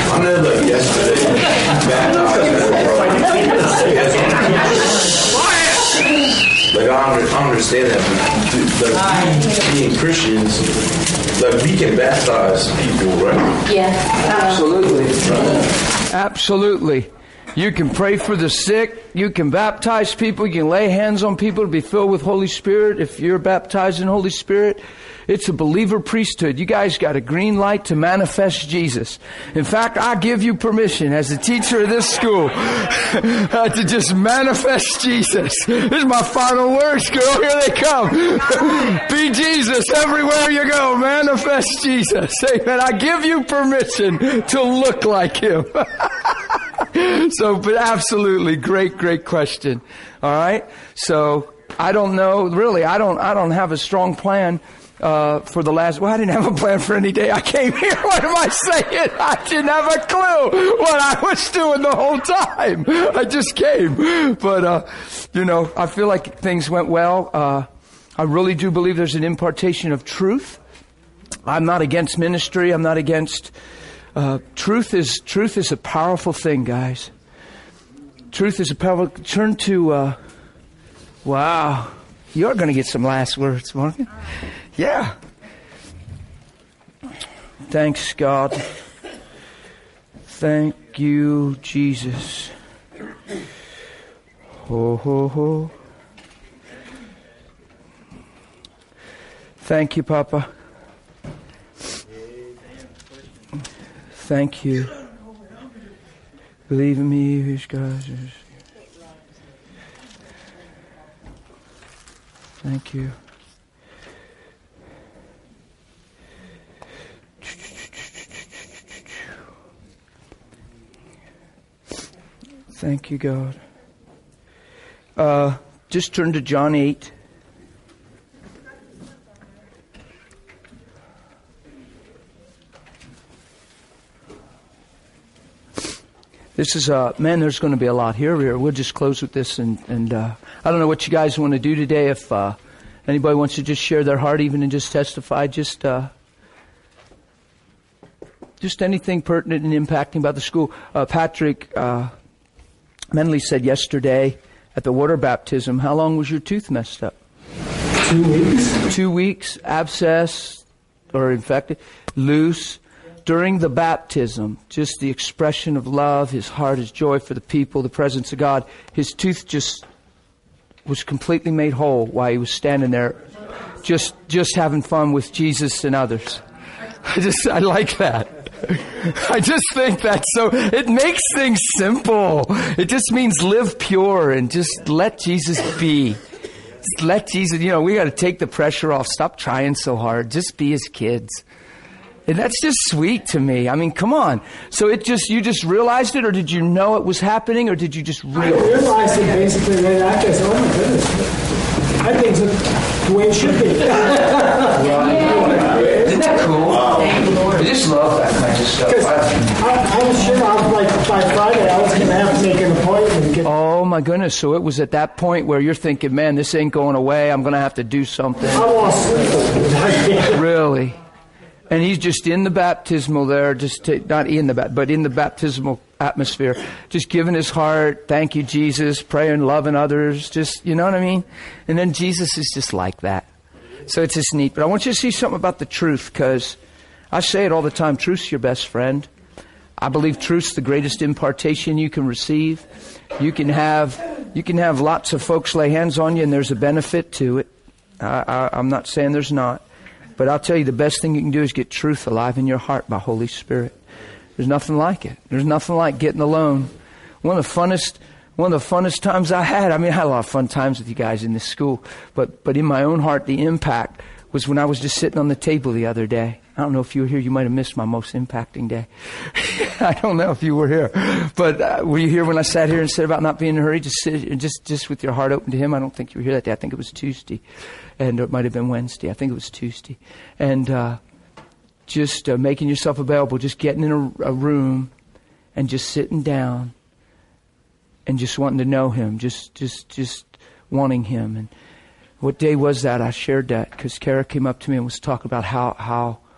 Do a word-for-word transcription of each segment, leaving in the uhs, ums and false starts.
I know that yesterday, like I, under, I understand that, but like, being Christians, like we can baptize people, right? Yeah. Absolutely. Right. Absolutely. You can pray for the sick. You can baptize people. You can lay hands on people to be filled with Holy Spirit. If you're baptized in Holy Spirit, it's a believer priesthood. You guys got a green light to manifest Jesus. In fact, I give you permission as a teacher of this school to just manifest Jesus. This is my final words, girl. Here they come. Be Jesus everywhere you go. Manifest Jesus. Amen. I give you permission to look like Him. So, but absolutely, great, great question. All right. So, I don't know, really, I don't, I don't have a strong plan, uh, for the last, well, I didn't have a plan for any day I came here. What am I saying? I didn't have a clue what I was doing the whole time. I just came. But, uh, you know, I feel like things went well. Uh, I really do believe there's an impartation of truth. I'm not against ministry. I'm not against, Uh, truth is truth is a powerful thing, guys. Truth is a powerful. Turn to. Uh, wow, you're going to get some last words, Morgan. Yeah. Thanks, God. Thank you, Jesus. Ho ho ho. Thank you, Papa. Thank you. Believe in me, whose God is. Thank you. Thank you, God. Uh, just turn to John eight. This is, uh, man, there's going to be a lot here. here. We'll just close with this. And, and uh, I don't know what you guys want to do today. If uh, anybody wants to just share their heart even and just testify, just uh, just anything pertinent and impacting about the school. Uh, Patrick uh, Menley said yesterday at the water baptism, how long was your tooth messed up? Two weeks. Two weeks, abscess or infected, loose. During the baptism, just the expression of love, his heart, his joy for the people, the presence of God, his tooth just was completely made whole while he was standing there, just just having fun with Jesus and others. I just, I like that. I just think that so, it makes things simple. It just means live pure and just let Jesus be. Just let Jesus, you know, we got to take the pressure off. Stop trying so hard. Just be his kids. And that's just sweet to me. I mean, come on. So it just, you just realized it, or did you know it was happening, or did you just realize I realized it basically right after. I said, oh my goodness. I think it's the way it should be. Yeah. Isn't that cool? Wow. I just love that kind of stuff. I, I was sure I was like, by Friday, I was going to have to make an appointment. And get oh my goodness. So it was at that point where you're thinking, man, this ain't going away. I'm going to have to do something. I want to sleep. Really? And he's just in the baptismal there, just to, not in the but in the baptismal atmosphere, just giving his heart, thank you, Jesus, praying, loving others, just, you know what I mean? And then Jesus is just like that. So it's just neat. But I want you to see something about the truth, because I say it all the time, truth's your best friend. I believe truth's the greatest impartation you can receive. You can have, you can have lots of folks lay hands on you, and there's a benefit to it. I, I, I'm not saying there's not. But I'll tell you, the best thing you can do is get truth alive in your heart by Holy Spirit. There's nothing like it. There's nothing like getting alone. One of the funnest, one of the funnest times I had, I mean, I had a lot of fun times with you guys in this school, but, but in my own heart, the impact was when I was just sitting on the table the other day. I don't know if you were here. You might have missed my most impacting day. I don't know if you were here. But uh, were you here when I sat here and said about not being in a hurry, just sit, just just with your heart open to Him? I don't think you were here that day. I think it was Tuesday. And it might have been Wednesday. I think it was Tuesday. And uh, just uh, making yourself available, just getting in a, a room and just sitting down and just wanting to know Him, just just just wanting Him. And what day was that? I shared that because Kara came up to me and was talking about how how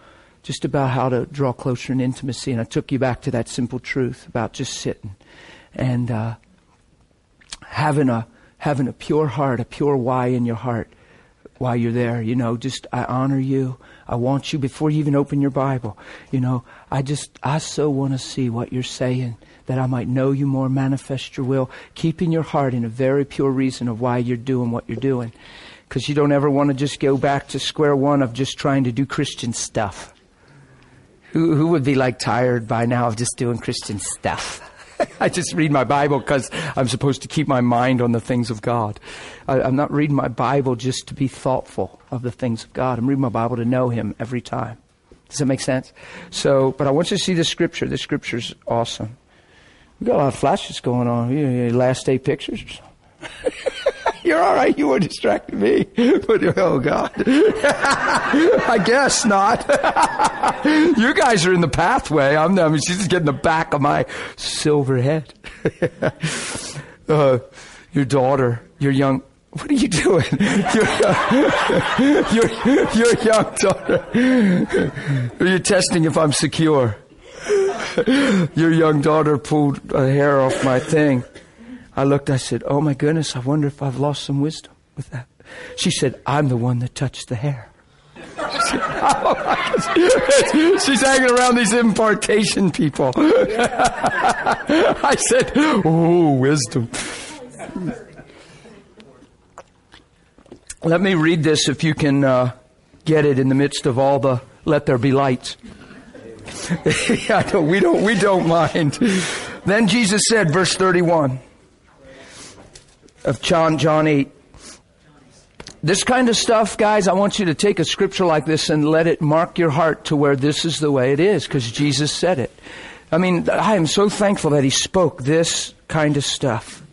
just about how to draw closer in intimacy. And I took you back to that simple truth about just sitting and uh, having a having a pure heart, a pure why in your heart while you're there. You know, just I honor you. I want you before you even open your Bible. You know, I just, I so want to see what you're saying, that I might know you more, manifest your will, keeping your heart in a very pure reason of why you're doing what you're doing. Because you don't ever want to just go back to square one of just trying to do Christian stuff. Who, who would be like tired by now of just doing Christian stuff? I just read my Bible because I'm supposed to keep my mind on the things of God. I, I'm not reading my Bible just to be thoughtful of the things of God. I'm reading my Bible to know Him every time. Does that make sense? So, but I want you to see the scripture. The scripture's awesome. We got a lot of flashes going on. You know, last day pictures or something. You're all right. You were distracting me. But, oh, God. I guess not. You guys are in the pathway. I'm, I mean, she's just getting the back of my silver head. uh, your daughter, your young... What are you doing? Your, uh, your, your young daughter. Are you testing if I'm secure? Your young daughter pulled a hair off my thing. I looked, I said, oh my goodness, I wonder if I've lost some wisdom with that. She said, I'm the one that touched the hair. She's hanging around these impartation people. I said, oh, wisdom. Let me read this if you can uh, get it in the midst of all the let there be lights. I don't, we don't, we don't mind. Then Jesus said, verse thirty-one. Of John, John eight. This kind of stuff, guys, I want you to take a scripture like this and let it mark your heart to where this is the way it is, because Jesus said it. I mean, I am so thankful that He spoke this kind of stuff.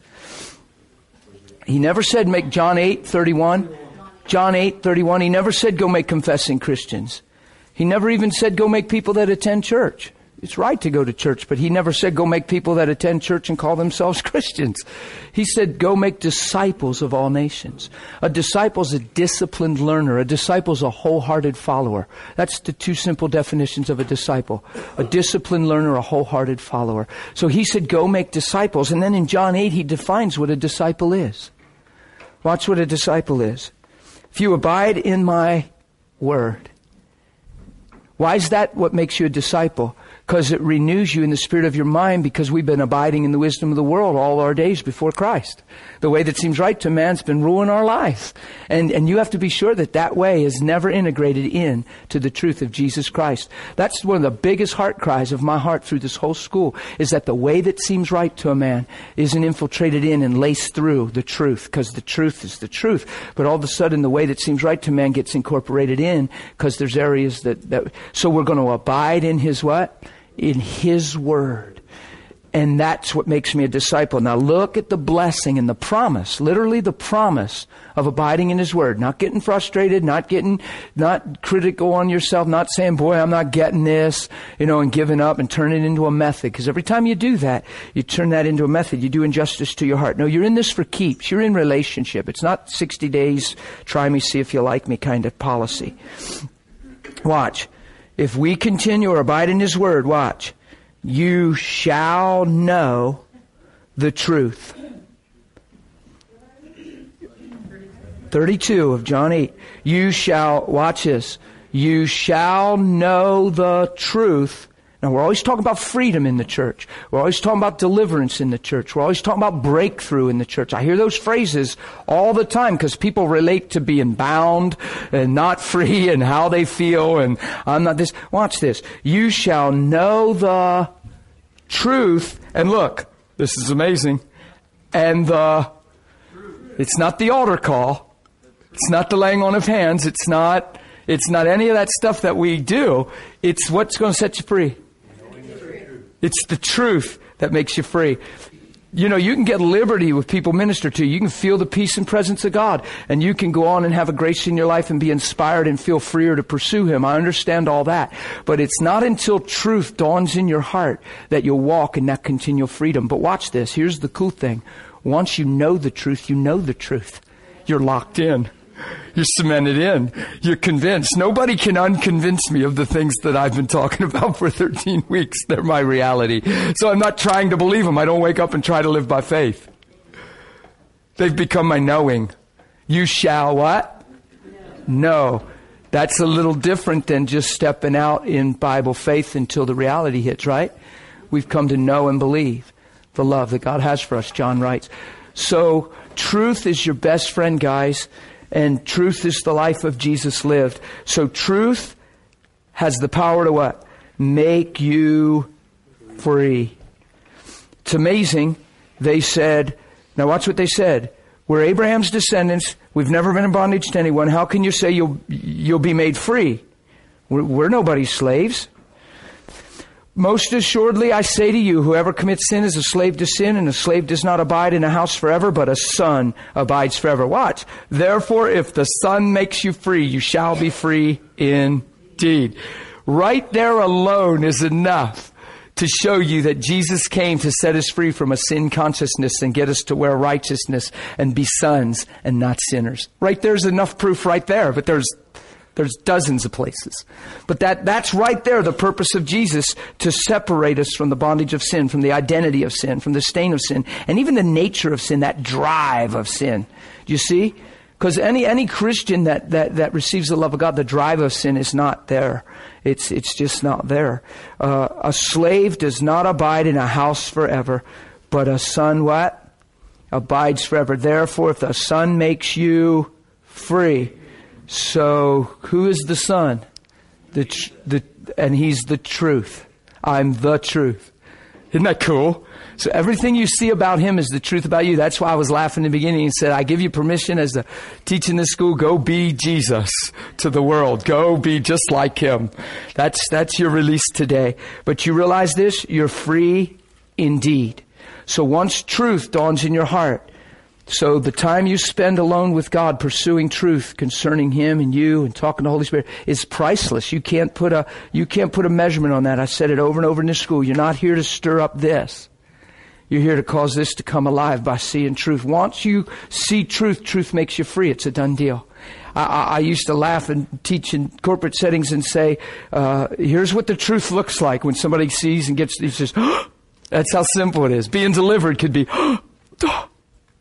He never said make John eight thirty-one. John eight thirty-one. He never said go make confessing Christians. He never even said go make people that attend church. It's right to go to church, but He never said go make people that attend church and call themselves Christians. He said go make disciples of all nations. A disciple's a disciplined learner. A disciple's a wholehearted follower. That's the two simple definitions of a disciple. A disciplined learner, a wholehearted follower. So He said go make disciples. And then in John eight, He defines what a disciple is. Watch what a disciple is. If you abide in my word. Why is that what makes you a disciple? Because it renews you in the spirit of your mind, because we've been abiding in the wisdom of the world all our days before Christ. The way that seems right to man's been ruining our lives. And, and you have to be sure that that way is never integrated in to the truth of Jesus Christ. That's one of the biggest heart cries of my heart through this whole school, is that the way that seems right to a man isn't infiltrated in and laced through the truth, because the truth is the truth. But all of a sudden the way that seems right to man gets incorporated in, because there's areas that, that, so we're going to abide in His what? In His word. And that's what makes me a disciple. Now look at the blessing and the promise, literally the promise of abiding in His word. Not getting frustrated, not getting, not critical on yourself, not saying, boy, I'm not getting this, you know, and giving up and turning it into a method. Because every time you do that, you turn that into a method. You do injustice to your heart. No, you're in this for keeps. You're in relationship. It's not sixty days, try me, see if you like me kind of policy. Watch. If we continue or abide in His word, watch, you shall know the truth. thirty-two of John eight. You shall, watch this, you shall know the truth. Now, we're always talking about freedom in the church. We're always talking about deliverance in the church. We're always talking about breakthrough in the church. I hear those phrases all the time because people relate to being bound and not free and how they feel, and I'm not this. Watch this. You shall know the truth. And look, this is amazing. And the, it's not the altar call. It's not the laying on of hands. It's not, it's not any of that stuff that we do. It's what's going to set you free. It's the truth that makes you free. You know, you can get liberty with people minister to you. You can feel the peace and presence of God. And you can go on and have a grace in your life and be inspired and feel freer to pursue Him. I understand all that. But it's not until truth dawns in your heart that you'll walk in that continual freedom. But watch this. Here's the cool thing. Once you know the truth, you know the truth. You're locked in. You're cemented in. You're convinced. Nobody can unconvince me of the things that I've been talking about for thirteen weeks. They're my reality. So I'm not trying to believe them. I don't wake up and try to live by faith. They've become my knowing. You shall what? Know. That's a little different than just stepping out in Bible faith until the reality hits, right? We've come to know and believe the love that God has for us, John writes. So truth is your best friend, guys. And truth is the life of Jesus lived. So truth has the power to what? Make you free. It's amazing. They said, now watch what they said. We're Abraham's descendants. We've never been in bondage to anyone. How can you say you'll you'll be made free? We're, we're nobody's slaves. Most assuredly, I say to you, whoever commits sin is a slave to sin, and a slave does not abide in a house forever, but a son abides forever. Watch. Therefore, if the Son makes you free, you shall be free indeed. Right there alone is enough to show you that Jesus came to set us free from a sin consciousness and get us to wear righteousness and be sons and not sinners. Right there's enough proof right there, but there's there's dozens of places. But that that's right there, the purpose of Jesus, to separate us from the bondage of sin, from the identity of sin, from the stain of sin, and even the nature of sin, that drive of sin. Do you see? Because any any Christian that, that, that receives the love of God, the drive of sin is not there. It's it's just not there. Uh, a slave does not abide in a house forever, but a son what? Abides forever. Therefore, if the Son makes you free. So, who is the Son? The tr- the and He's the truth. I'm the truth. Isn't that cool? So everything you see about Him is the truth about you. That's why I was laughing in the beginning and said, I give you permission as the teacher in this school, go be Jesus to the world. Go be just like Him. That's, that's your release today. But you realize this? You're free indeed. So once truth dawns in your heart, so the time you spend alone with God pursuing truth concerning Him and you and talking to the Holy Spirit is priceless. You can't put a, you can't put a measurement on that. I said it over and over in this school. You're not here to stir up this. You're here to cause this to come alive by seeing truth. Once you see truth, truth makes you free. It's a done deal. I, I, I used to laugh and teach in corporate settings and say, uh, here's what the truth looks like when somebody sees and gets, he says, oh, that's how simple it is. Being delivered could be, oh, oh,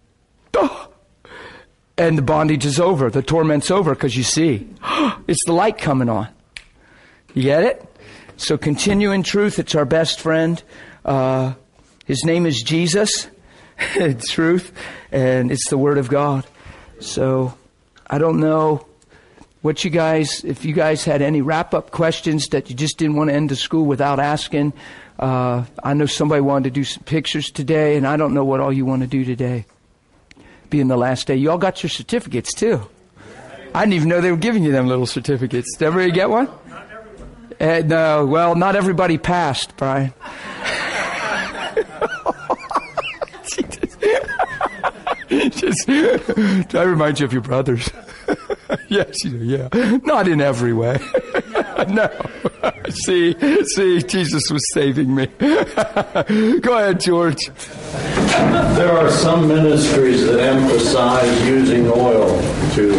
oh. And the bondage is over. The torment's over because you see, oh, it's the light coming on. You get it? So continue in truth. It's our best friend. Uh, His name is Jesus, truth, and it's the Word of God. So I don't know what you guys, if you guys had any wrap-up questions that you just didn't want to end the school without asking. Uh, I know somebody wanted to do some pictures today, and I don't know what all you want to do today, being the last day. You all got your certificates, too. I didn't even know they were giving you them little certificates. Did everybody get one? Uh, no, well, not everybody passed, Brian. Just, I remind you of your brothers. Yes, you know, yeah. Not in every way. No. See, see, Jesus was saving me. Go ahead, George. There are some ministries that emphasize using oil to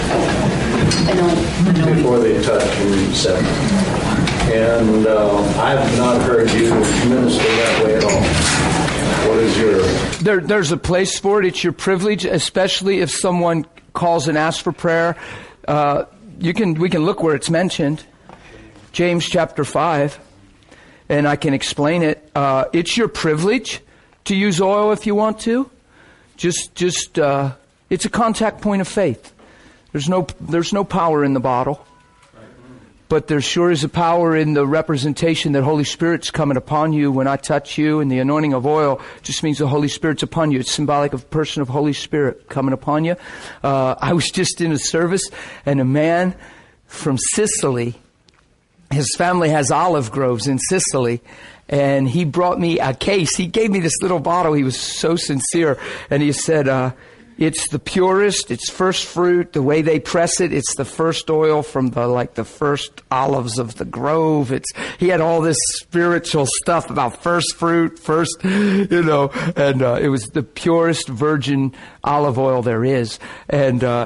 before they touch and set. And uh, I've not heard you minister that way at all. What is your... There, there's a place for it. It's your privilege, especially if someone calls and asks for prayer. Uh, you can, we can look where it's mentioned. James chapter five. And I can explain it. Uh, it's your privilege to use oil if you want to. Just, just, uh, it's a contact point of faith. There's no, there's no power in the bottle. But there sure is a power in the representation that Holy Spirit's coming upon you when I touch you, and the anointing of oil just means the Holy Spirit's upon you. It's symbolic of a person of Holy Spirit coming upon you. Uh, I was just in a service, and a man from Sicily, his family has olive groves in Sicily, and he brought me a case. He gave me this little bottle. He was so sincere, and he said, uh, it's the purest, it's first fruit, the way they press it, it's the first oil from the, like the first olives of the grove. It's, he had all this spiritual stuff about first fruit, first, you know, and, uh, it was the purest virgin olive oil there is. And, uh,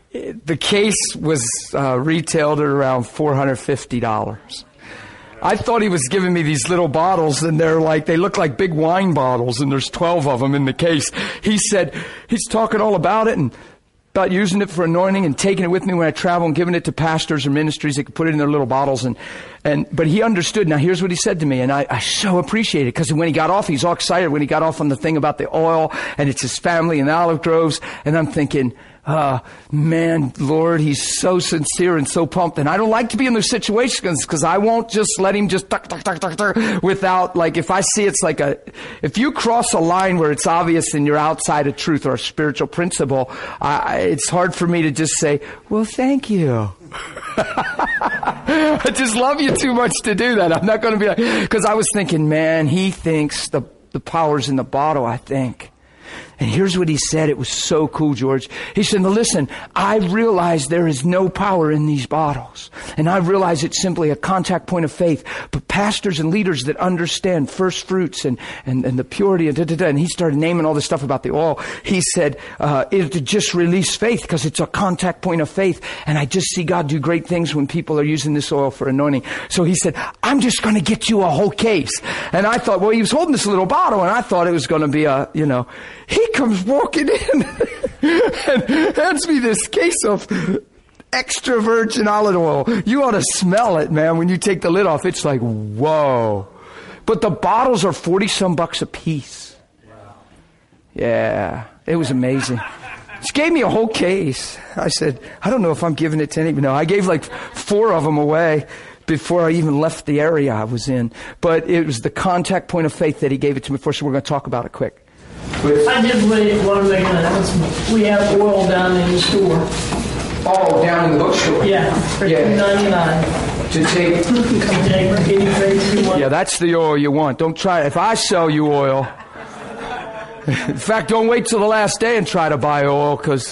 the case was uh, retailed at around four hundred fifty dollars. I thought he was giving me these little bottles, and they're like, they look like big wine bottles, and there's twelve of them in the case. He said, he's talking all about it and about using it for anointing and taking it with me when I travel and giving it to pastors or ministries that could put it in their little bottles. And, and, but he understood. Now here's what he said to me, and I, I so appreciate it, because when he got off, he's all excited when he got off on the thing about the oil, and it's his family and olive groves. And I'm thinking, Uh, man, Lord, he's so sincere and so pumped. And I don't like to be in those situations, because I won't just let him just tuck, tuck, tuck, tuck, tuck, without, like, if I see it's like a, if you cross a line where it's obvious and you're outside of truth or a spiritual principle, I, it's hard for me to just say, well, thank you. I just love you too much to do that. I'm not going to be like, because I was thinking, man, he thinks the, the power's in the bottle, I think. And here's what he said. It was so cool, George. He said, now listen, I realize there is no power in these bottles. And I realize it's simply a contact point of faith. But pastors and leaders that understand first fruits and, and, and the purity and da, da, da. And he started naming all this stuff about the oil. He said, uh, it just release faith, because it's a contact point of faith. And I just see God do great things when people are using this oil for anointing. So he said, I'm just going to get you a whole case. And I thought, well, he was holding this little bottle, and I thought it was going to be a, you know, he comes walking in and hands me this case of extra virgin olive oil. You ought to smell it, man. When you take the lid off, it's like, whoa. But the bottles are forty some bucks a piece. Yeah, it was amazing. She gave me a whole case. I said, I don't know if I'm giving it to anybody. No, I gave like four of them away before I even left the area I was in. But it was the contact point of faith that he gave it to me for. So we're going to talk about it quick. I just really want to make an announcement. We have oil down in the store. Oh, down in the bookstore. Yeah, for Yeah. two ninety-nine. To take. Come take any place you want. Yeah, that's the oil you want. Don't try it. If I sell you oil, in fact, don't wait till the last day and try to buy oil, because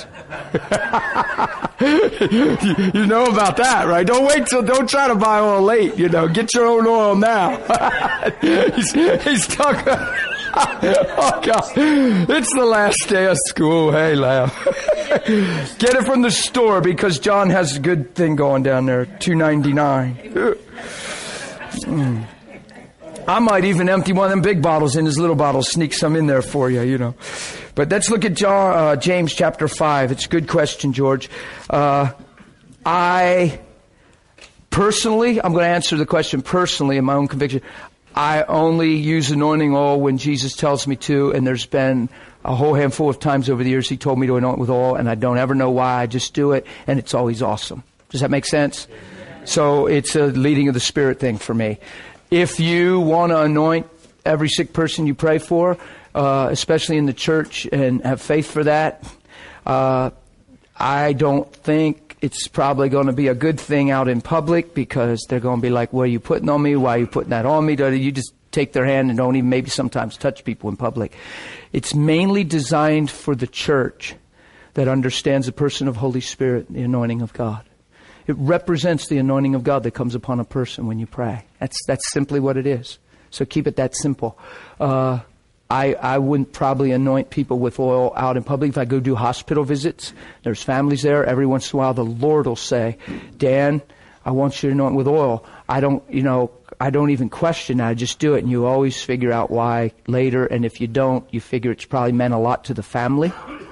you, you know about that, right? Don't wait till, don't try to buy oil late, you know. Get your own oil now. he's, he's talking. Oh, God. It's the last day of school. Hey, lamb. Get it from the store, because John has a good thing going down there. two ninety-nine. Mm. I might even empty one of them big bottles in his little bottles, sneak some in there for you, you know. But let's look at John, uh, James chapter five. It's a good question, George. Uh, I personally, I'm going to answer the question personally in my own conviction. I only use anointing oil when Jesus tells me to, and there's been a whole handful of times over the years he told me to anoint with oil, and I don't ever know why. I just do it, and it's always awesome. Does that make sense? So it's a leading of the Spirit thing for me. If you want to anoint every sick person you pray for, uh, especially in the church, and have faith for that, uh, I don't think it's probably going to be a good thing out in public, because they're going to be like, what are you putting on me? Why are you putting that on me? You just take their hand and don't even maybe sometimes touch people in public. It's mainly designed for the church that understands the person of Holy Spirit, the anointing of God. It represents the anointing of God that comes upon a person when you pray. That's that's simply what it is. So keep it that simple. Uh, I, I wouldn't probably anoint people with oil out in public. If I go do hospital visits, there's families there. Every once in a while, the Lord will say, Dan, I want you to anoint with oil. I don't, you know, I don't even question that. I just do it. And you always figure out why later. And if you don't, you figure it's probably meant a lot to the family.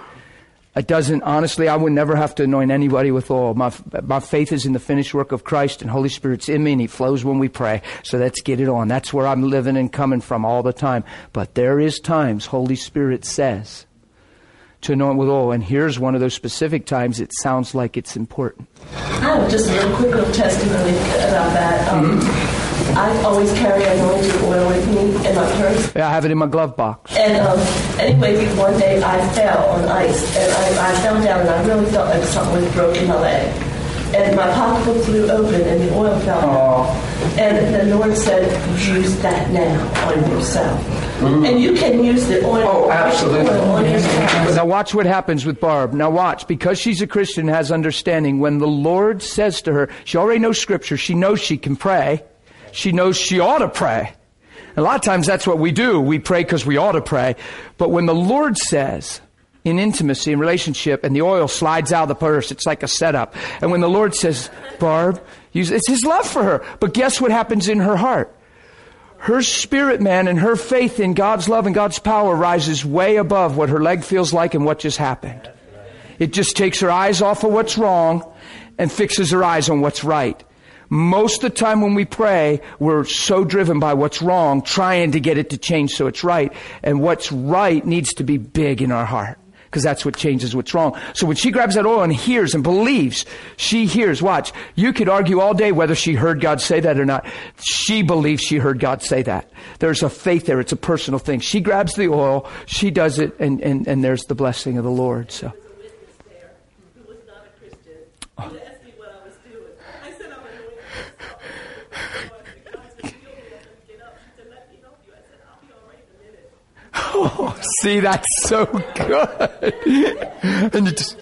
It doesn't, honestly, I would never have to anoint anybody with oil. My, my faith is in the finished work of Christ, and Holy Spirit's in me, and He flows when we pray. So let's get it on. That's where I'm living and coming from all the time. But there is times Holy Spirit says to anoint with oil, and here's one of those specific times it sounds like it's important. I have just a little quick little testimony about that. Um, mm-hmm. I always carry anointing oil with me in my purse. Yeah, I have it in my glove box. And um, anyway, one day I fell on ice, and I, I fell down, and I really felt like something was broke in my leg. And my pocketbook flew open, and the oil fell out. And the Lord said, use that now on yourself. Mm-hmm. And you can use the oil, oh, absolutely. oil on yourself. Now watch what happens with Barb. Now watch, because she's a Christian, has understanding. When the Lord says to her, she already knows Scripture. She knows she can pray. She knows she ought to pray. A lot of times that's what we do. We pray because we ought to pray. But when the Lord says, in intimacy and relationship, and the oil slides out of the purse. It's like a setup. And when the Lord says, Barb, use, it's His love for her. But guess what happens in her heart? Her spirit man and her faith in God's love and God's power rises way above what her leg feels like and what just happened. It just takes her eyes off of what's wrong and fixes her eyes on what's right. Most of the time when we pray, we're so driven by what's wrong, trying to get it to change so it's right. And what's right needs to be big in our heart, because that's what changes what's wrong. So when she grabs that oil and hears and believes, she hears. Watch. You could argue all day whether she heard God say that or not. She believes she heard God say that. There's a faith there. It's a personal thing. She grabs the oil, she does it, and, and, and there's the blessing of the Lord. So. Oh, see, that's so good. And you just,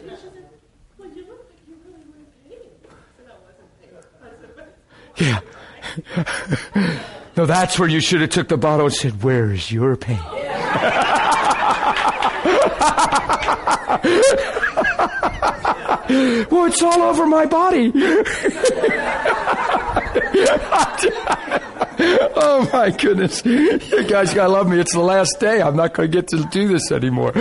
yeah. No, that's where you should have took the bottle and said, "Where is your pain?" Well, it's all over my body. Oh my goodness. You guys gotta love me. It's the last day. I'm not going to get to do this anymore.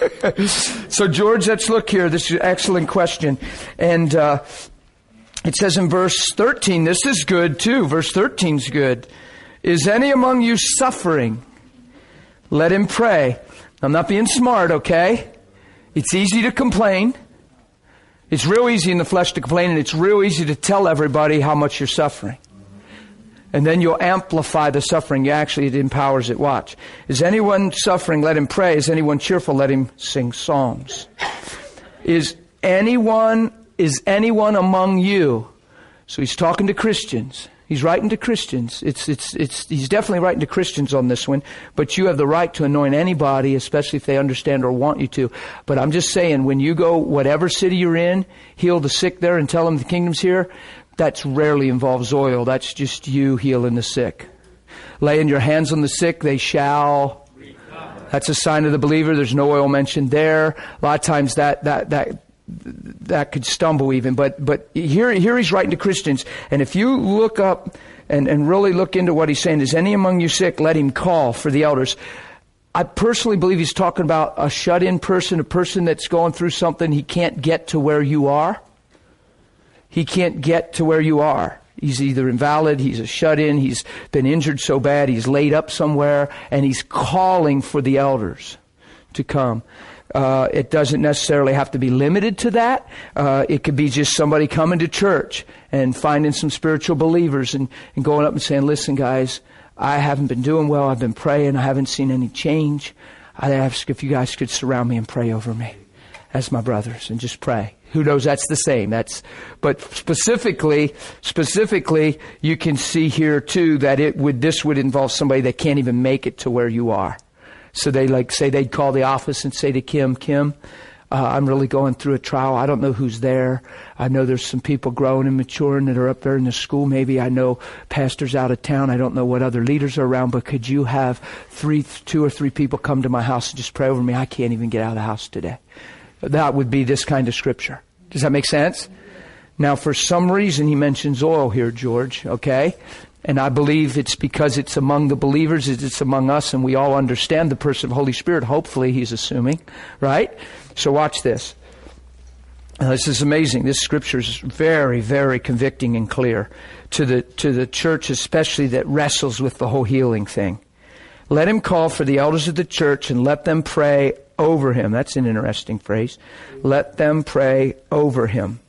So George, let's look here. This is an excellent question. And uh, it says in verse thirteen, this is good too. Verse thirteen is good. Is any among you suffering? Let him pray. I'm not being smart, okay? It's easy to complain. It's real easy in the flesh to complain, and it's real easy to tell everybody how much you're suffering. And then you'll amplify the suffering. Actually, it empowers it. Watch. Is anyone suffering? Let him pray. Is anyone cheerful? Let him sing songs. Is anyone, is anyone among you? So he's talking to Christians. He's writing to Christians. It's, it's, it's, he's definitely writing to Christians on this one. But you have the right to anoint anybody, especially if they understand or want you to. But I'm just saying, when you go, whatever city you're in, heal the sick there and tell them the kingdom's here, that rarely involves oil. That's just you healing the sick. Laying your hands on the sick, they shall. That's a sign of the believer. There's no oil mentioned there. A lot of times that, that, that, that could stumble even. But, but here, here he's writing to Christians. And if you look up and, and really look into what he's saying, is any among you sick? Let him call for the elders. I personally believe he's talking about a shut-in person, a person that's going through something. He can't get to where you are. He can't get to where you are. He's either invalid, he's a shut-in, he's been injured so bad, he's laid up somewhere, and he's calling for the elders to come. Uh, it doesn't necessarily have to be limited to that. Uh, it could be just somebody coming to church and finding some spiritual believers and, and going up and saying, "Listen, guys, I haven't been doing well. I've been praying. I haven't seen any change. I ask if you guys could surround me and pray over me as my brothers and just pray." Who knows? That's the same. That's, but specifically, specifically, you can see here too that it would, this would involve somebody that can't even make it to where you are. So they like say they'd call the office and say to Kim, "Kim, uh, I'm really going through a trial. I don't know who's there. I know there's some people growing and maturing that are up there in the school. Maybe I know pastor's out of town. I don't know what other leaders are around, but could you have three, two or three people come to my house and just pray over me? I can't even get out of the house today." That would be this kind of scripture. Does that make sense? Now, for some reason, he mentions oil here, George, okay? And I believe it's because it's among the believers, it's among us, and we all understand the person of the Holy Spirit. Hopefully, he's assuming, right? So watch this. Now, this is amazing. This scripture is very, very convicting and clear to the, to the church, especially that wrestles with the whole healing thing. Let him call for the elders of the church and let them pray over him. That's an interesting phrase. Let them pray over him,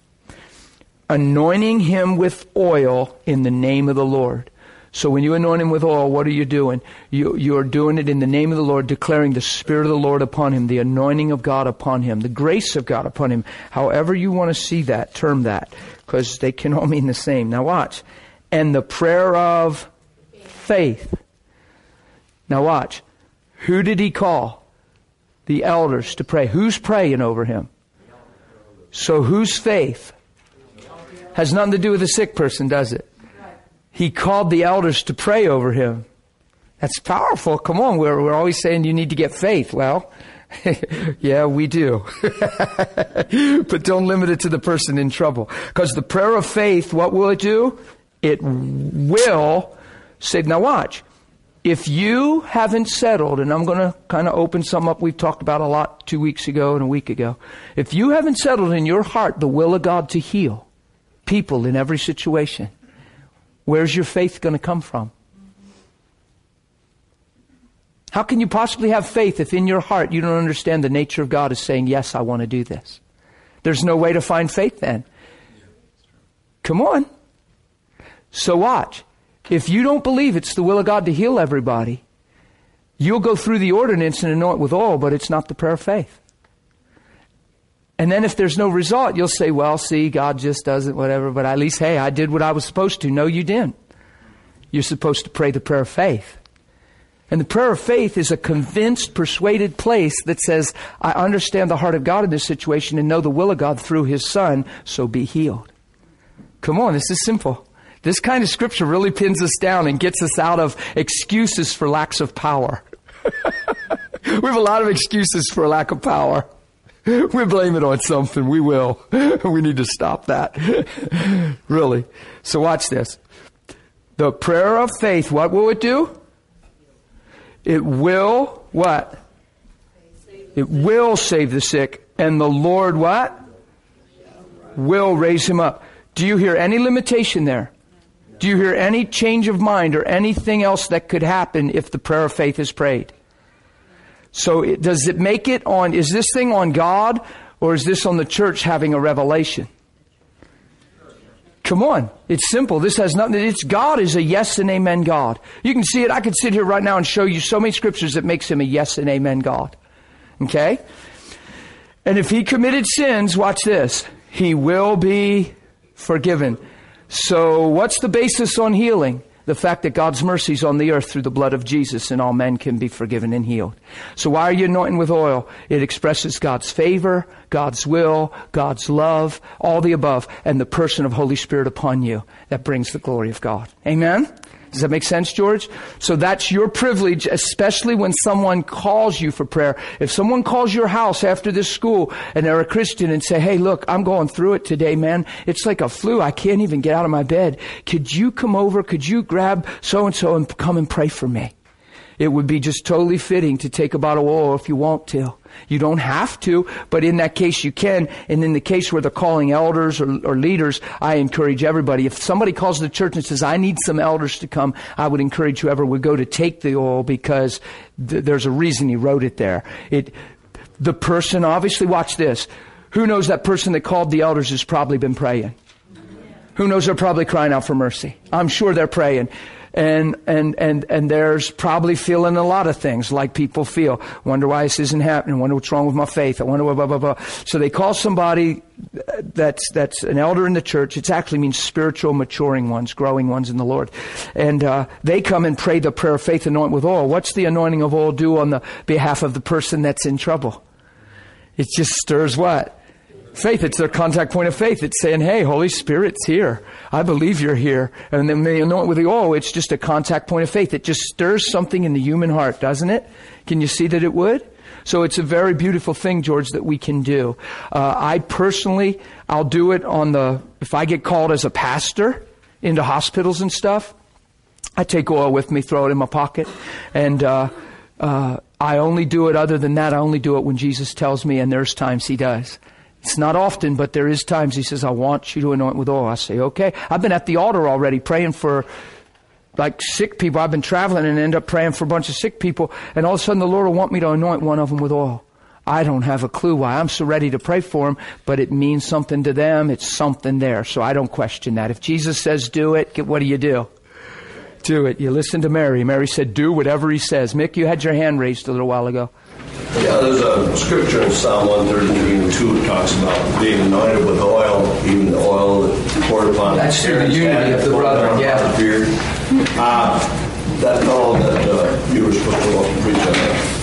anointing him with oil in the name of the Lord. So when you anoint him with oil, what are you doing? You, you are doing it in the name of the Lord, declaring the Spirit of the Lord upon him, the anointing of God upon him, the grace of God upon him. However you want to see that, term that, because they can all mean the same. Now watch. And the prayer of faith. Now watch. Who did he call? The elders to pray. Who's praying over him? So whose faith? Has nothing to do with the sick person, does it? He called the elders to pray over him. That's powerful. Come on, we're, we're always saying you need to get faith. Well, Yeah, we do. But don't limit it to the person in trouble. Because the prayer of faith, what will it do? It will save. Now watch. If you haven't settled, and I'm going to kind of open some up we've talked about a lot two weeks ago and a week ago. If you haven't settled in your heart the will of God to heal people in every situation, where's your faith going to come from? How can you possibly have faith if in your heart you don't understand the nature of God is saying, yes, I want to do this? There's no way to find faith then. Come on. So watch. If you don't believe it's the will of God to heal everybody, you'll go through the ordinance and anoint with oil, but it's not the prayer of faith. And then if there's no result, you'll say, well, see, God just doesn't, whatever, but at least, hey, I did what I was supposed to. No, you didn't. You're supposed to pray the prayer of faith. And the prayer of faith is a convinced, persuaded place that says, I understand the heart of God in this situation and know the will of God through His Son, so be healed. Come on, this is simple. This kind of scripture really pins us down and gets us out of excuses for lacks of power. We have a lot of excuses for lack of power. We blame it on something. We will. We need to stop that. Really. So watch this. The prayer of faith, what will it do? It will, what? It will save the sick. And the Lord, what? Will raise him up. Do you hear any limitation there? Do you hear any change of mind or anything else that could happen if the prayer of faith is prayed? So it, does it make it on, is this thing on God or is this on the church having a revelation? Come on. It's simple. This has nothing, it's God is a yes and amen God. You can see it. I could sit here right now and show you so many scriptures that makes him a yes and amen God. Okay? And if he committed sins, watch this. He will be forgiven. So what's the basis on healing? The fact that God's mercy is on the earth through the blood of Jesus and all men can be forgiven and healed. So why are you anointing with oil? It expresses God's favor, God's will, God's love, all the above, and the person of Holy Spirit upon you that brings the glory of God. Amen? Does that make sense, George? So that's your privilege, especially when someone calls you for prayer. If someone calls your house after this school and they're a Christian and say, hey, look, I'm going through it today, man. It's like a flu. I can't even get out of my bed. Could you come over? Could you grab so-and-so and come and pray for me? It would be just totally fitting to take a bottle of oil if you want to. You don't have to, but in that case you can. And in the case where they're calling elders or, or leaders, I encourage everybody. If somebody calls the church and says, I need some elders to come, I would encourage whoever would go to take the oil because th- there's a reason he wrote it there. It, the person, obviously, watch this. Who knows that person that called the elders has probably been praying? Who knows they're probably crying out for mercy? I'm sure they're praying. And, and, and, and there's probably feeling a lot of things like people feel. Wonder why this isn't happening. Wonder what's wrong with my faith. I wonder blah, blah, blah, blah. So they call somebody that's, that's an elder in the church. It actually means spiritual maturing ones, growing ones in the Lord. And, uh, they come and pray the prayer of faith, anoint with oil. What's the anointing of oil do on the behalf of the person that's in trouble? It just stirs what? Faith. It's their contact point of faith. It's saying, hey, Holy Spirit's here. I believe you're here. And then they anoint with the oil. It's just a contact point of faith. It just stirs something in the human heart, doesn't it? Can you see that it would? So it's a very beautiful thing, George, that we can do. Uh, I personally, I'll do it on the, if I get called as a pastor into hospitals and stuff, I take oil with me, throw it in my pocket. And, uh, uh, I only do it, other than that, I only do it when Jesus tells me, and there's times he does. It's not often, but there is times he says, I want you to anoint with oil. I say, okay. I've been at the altar already praying for like sick people. I've been traveling and end up praying for a bunch of sick people. And all of a sudden the Lord will want me to anoint one of them with oil. I don't have a clue why. I'm so ready to pray for them, but it means something to them. It's something there. So I don't question that. If Jesus says do it, what do you do? Do it. You listen to Mary. Mary said, do whatever he says. Mick, you had your hand raised a little while ago. Yeah, there's a scripture in Psalm one thirty-three two that talks about being anointed with oil, even the oil that poured upon That's through the unity of the brother, yeah. Uh, that fellow that uh, you were supposed to go up and preach on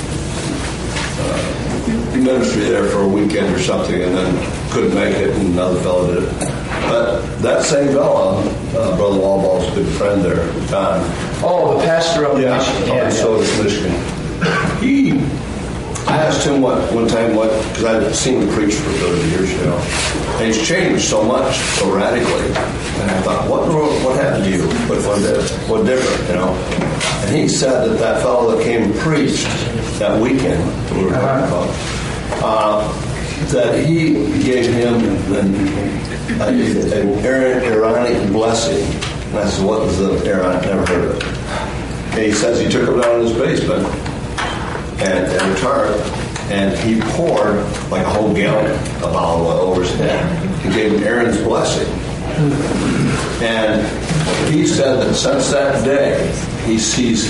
that uh, ministry there for a weekend or something, and then couldn't make it, and another fellow did it. But that same fellow, uh, Brother Wallball's good friend there at the time. Oh, the pastor of yeah, Michigan. Yeah, yeah, so is Michigan. He I asked him what one time what because I've seen him preach for thirty years, you know, and he's changed so much, so radically. And I thought, what what happened to you? What what, what different, you know? And he said that that fellow that came and preached that weekend that we were talking about, uh, that he gave him an, an Aaronic blessing. And I said, what was the Aaronic? Never heard of it. And he says he took him down in his basement and, and a tarp, and he poured like a whole gallon of olive oil over his head. He gave him Aaron's blessing. And he said that since that day, he sees,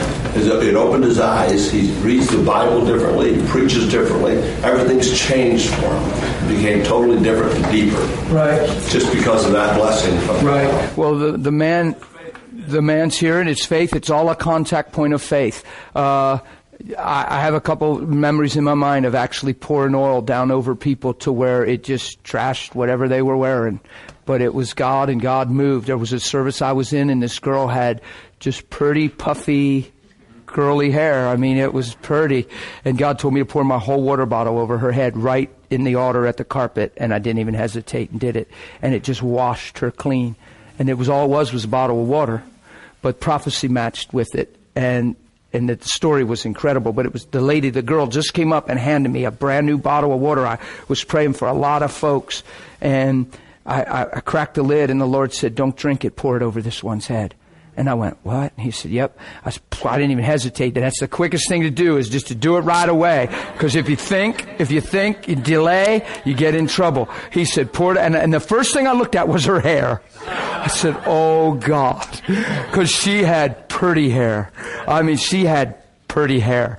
it opened his eyes, he reads the Bible differently, he preaches differently, everything's changed for him. It became totally different and deeper. Right. Just because of that blessing. Right. Well, the, the man... The man's here and it's faith. It's all a contact point of faith. Uh, I, I have a couple memories in my mind of actually pouring oil down over people to where it just trashed whatever they were wearing. But it was God, and God moved. There was a service I was in, and this girl had just pretty, puffy, curly hair. I mean, it was pretty. And God told me to pour my whole water bottle over her head right in the altar at the carpet, and I didn't even hesitate and did it. And it just washed her clean. And it was all it was was a bottle of water. But prophecy matched with it, and and the story was incredible. But it was the lady, the girl, just came up and handed me a brand new bottle of water. I was praying for a lot of folks, and I, I, I cracked the lid, and the Lord said, "Don't drink it. Pour it over this one's head." And I went, "What?" And he said, "Yep." I, said, I didn't even hesitate. That's the quickest thing to do, is just to do it right away. Because if you think, if you think, you delay, you get in trouble. He said, "Pour it." And, and the first thing I looked at was her hair. I said, "Oh God," because she had pretty hair. I mean, she had pretty hair.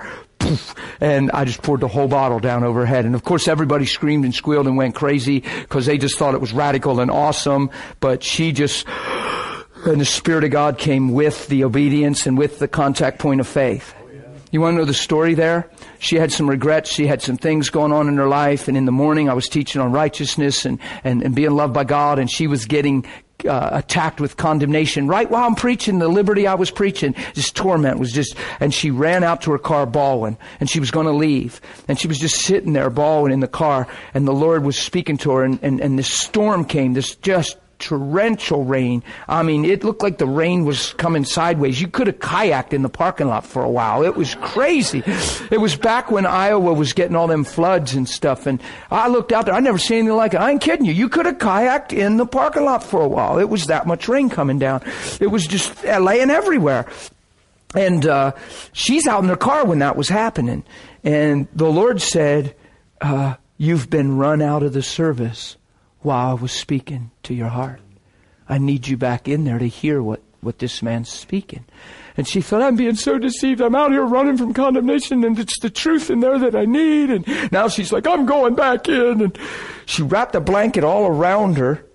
And I just poured the whole bottle down over her head. And of course, everybody screamed and squealed and went crazy because they just thought it was radical and awesome. But she just... And the Spirit of God came with the obedience and with the contact point of faith. You want to know the story there? She had some regrets. She had some things going on in her life. And in the morning, I was teaching on righteousness and, and, and being loved by God. And she was getting uh, attacked with condemnation right while I'm preaching the liberty I was preaching. This torment was just... And she ran out to her car bawling. And she was going to leave. And she was just sitting there bawling in the car. And the Lord was speaking to her. And, and, and this storm came, this just... torrential rain. I mean, it looked like the rain was coming sideways. You could have kayaked in the parking lot for a while. It was crazy. It was back when Iowa was getting all them floods and stuff. And I looked out there. I never seen anything like it. I ain't kidding you. You could have kayaked in the parking lot for a while. It was that much rain coming down. It was just laying everywhere. And uh, she's out in her car when that was happening. And the Lord said, uh, "You've been run out of the service while I was speaking to your heart. I need you back in there to hear what, what this man's speaking." And she thought, "I'm being so deceived. I'm out here running from condemnation, and it's the truth in there that I need." And now she's like, "I'm going back in." And she wrapped a blanket all around her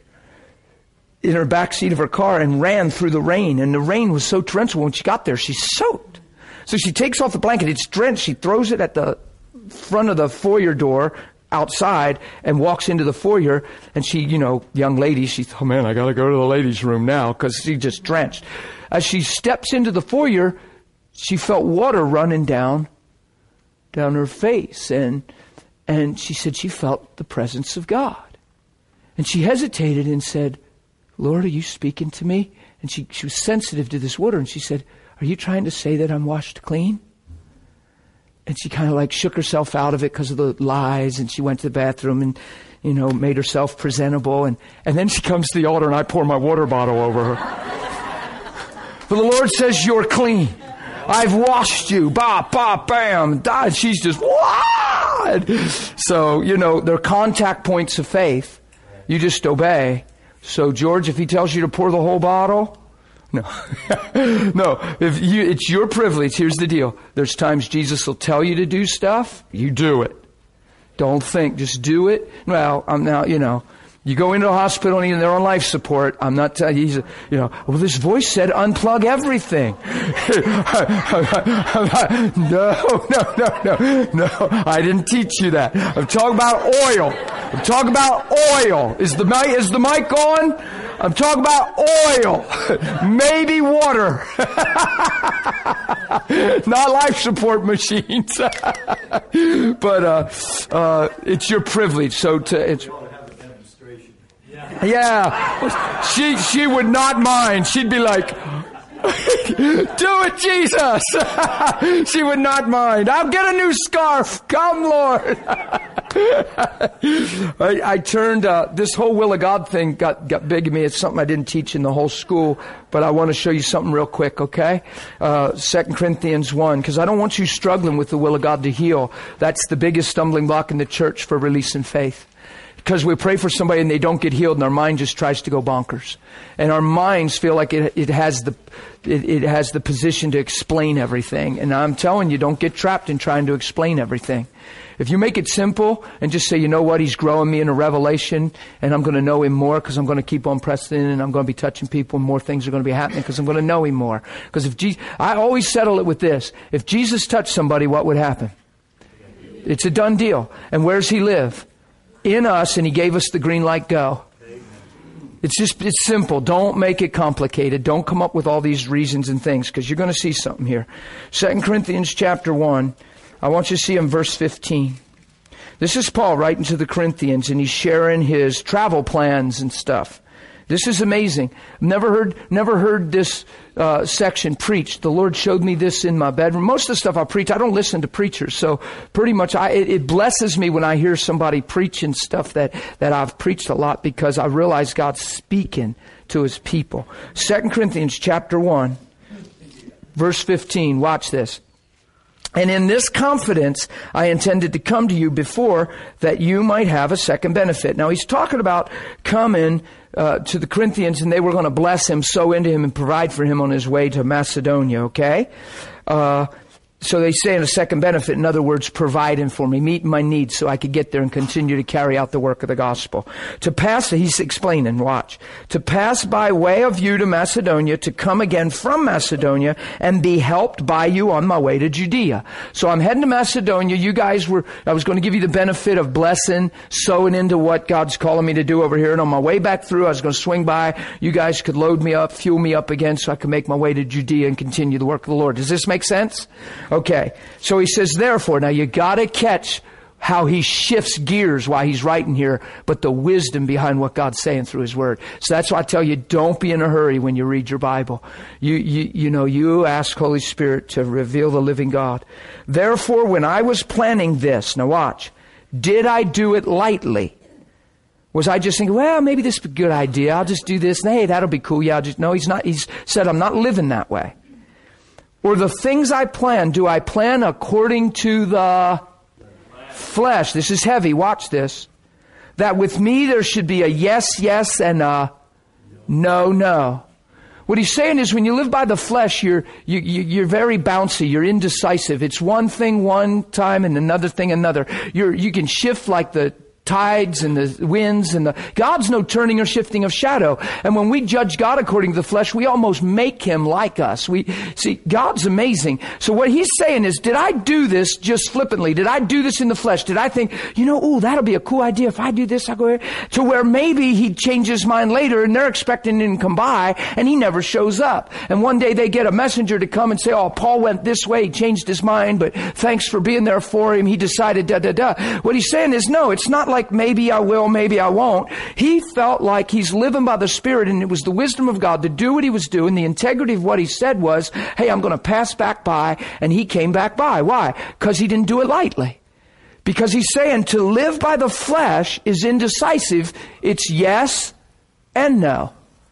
in her back seat of her car and ran through the rain. And the rain was so torrential. When she got there, she's soaked. So she takes off the blanket. It's drenched. She throws it at the front of the foyer door outside and walks into the foyer, and she, you know, young lady, she thought, "Oh man, I gotta go to the ladies' room now," because she just drenched. As she steps into the foyer, she felt water running down, down her face, and and she said she felt the presence of God. And she hesitated and said, "Lord, are you speaking to me?" And she, she was sensitive to this water, and she said, "Are you trying to say that I'm washed clean?" And she kind of like shook herself out of it because of the lies. And she went to the bathroom and, you know, made herself presentable. And, and then she comes to the altar and I pour my water bottle over her. But the Lord says, "You're clean. I've washed you." Ba, ba, bam. And she's just, what? So, you know, they're contact points of faith. You just obey. So, George, if he tells you to pour the whole bottle... No, no. If you, it's your privilege. Here's the deal. There's times Jesus will tell you to do stuff. You do it. Don't think. Just do it. Well, I'm now, you know, you go into a hospital and they're on life support. I'm not telling you, he's, you know, well, this voice said unplug everything. no, no, no, no, no. I didn't teach you that. I'm talking about oil. I'm talking about oil. Is the mic, is the mic on? I'm talking about oil. Maybe water. Not life support machines. But uh, uh, it's your privilege. So to it's. Yeah. She she would not mind. She'd be like, do it, Jesus. She would not mind. I'll get a new scarf. Come, Lord. I, I turned, uh, this whole will of God thing got, got big in me. It's something I didn't teach in the whole school, but I want to show you something real quick, okay? Uh, Second Corinthians one, because I don't want you struggling with the will of God to heal. That's the biggest stumbling block in the church for releasing faith. Because we pray for somebody and they don't get healed and our mind just tries to go bonkers. And our minds feel like it, it has the it, it has the position to explain everything. And I'm telling you, don't get trapped in trying to explain everything. If you make it simple and just say, you know what, He's growing me in a revelation and I'm going to know Him more because I'm going to keep on pressing in and I'm going to be touching people and more things are going to be happening because I'm going to know Him more. Because if Jesus, I always settle it with this. If Jesus touched somebody, what would happen? It's a done deal. And where does He live? In us, and He gave us the green light, go. It's just, it's simple. Don't make it complicated. Don't come up with all these reasons and things, because you're going to see something here. Second Corinthians chapter one, I want you to see in verse fifteen. This is Paul writing to the Corinthians, and he's sharing his travel plans and stuff. This is amazing. Never heard, never heard this uh, section preached. The Lord showed me this in my bedroom. Most of the stuff I preach, I don't listen to preachers. So pretty much I, it, it blesses me when I hear somebody preaching stuff that, that I've preached a lot because I realize God's speaking to His people. Second Corinthians chapter one, verse fifteen. Watch this. And in this confidence, I intended to come to you before that you might have a second benefit. Now he's talking about coming uh, to the Corinthians and they were going to bless him, sow into him, and provide for him on his way to Macedonia, okay? Uh, so they say in a second benefit, in other words, providing for me, meeting my needs so I could get there and continue to carry out the work of the gospel. To pass, he's explaining, watch. To pass by way of you to Macedonia, to come again from Macedonia and be helped by you on my way to Judea. So I'm heading to Macedonia. You guys were, I was going to give you the benefit of blessing, sowing into what God's calling me to do over here. And on my way back through, I was going to swing by. You guys could load me up, fuel me up again so I could make my way to Judea and continue the work of the Lord. Does this make sense? Okay, so he says, therefore, now you gotta catch how he shifts gears while he's writing here, but the wisdom behind what God's saying through His Word. So that's why I tell you, don't be in a hurry when you read your Bible. You, you, you know, you ask Holy Spirit to reveal the living God. Therefore, when I was planning this, now watch, did I do it lightly? Was I just thinking, well, maybe this is a good idea. I'll just do this. And hey, that'll be cool. Yeah, I'll just, no, he's not, he's said, I'm not living that way. Or the things I plan, do I plan according to the flesh? This is heavy. Watch this. That with me there should be a yes, yes, and a no, no. What he's saying is when you live by the flesh, you're, you, you, you're very bouncy. You're indecisive. It's one thing one time and another thing another. You're, you can shift like the tides and the winds and the, God's no turning or shifting of shadow. And when we judge God according to the flesh, we almost make Him like us. We see, God's amazing. So what he's saying is, did I do this just flippantly? Did I do this in the flesh? Did I think, you know, ooh, that'll be a cool idea. If I do this, I'll go here. To where maybe he'd change his mind later and they're expecting him to come by and he never shows up. And one day they get a messenger to come and say, oh, Paul went this way. He changed his mind, but thanks for being there for him. He decided da, da, da. What he's saying is, no, it's not like Like maybe I will, maybe I won't. He felt like he's living by the Spirit, and it was the wisdom of God to do what he was doing. The integrity of what he said was, hey, I'm going to pass back by, and he came back by. Why? Because he didn't do it lightly. Because he's saying to live by the flesh is indecisive. It's yes and no.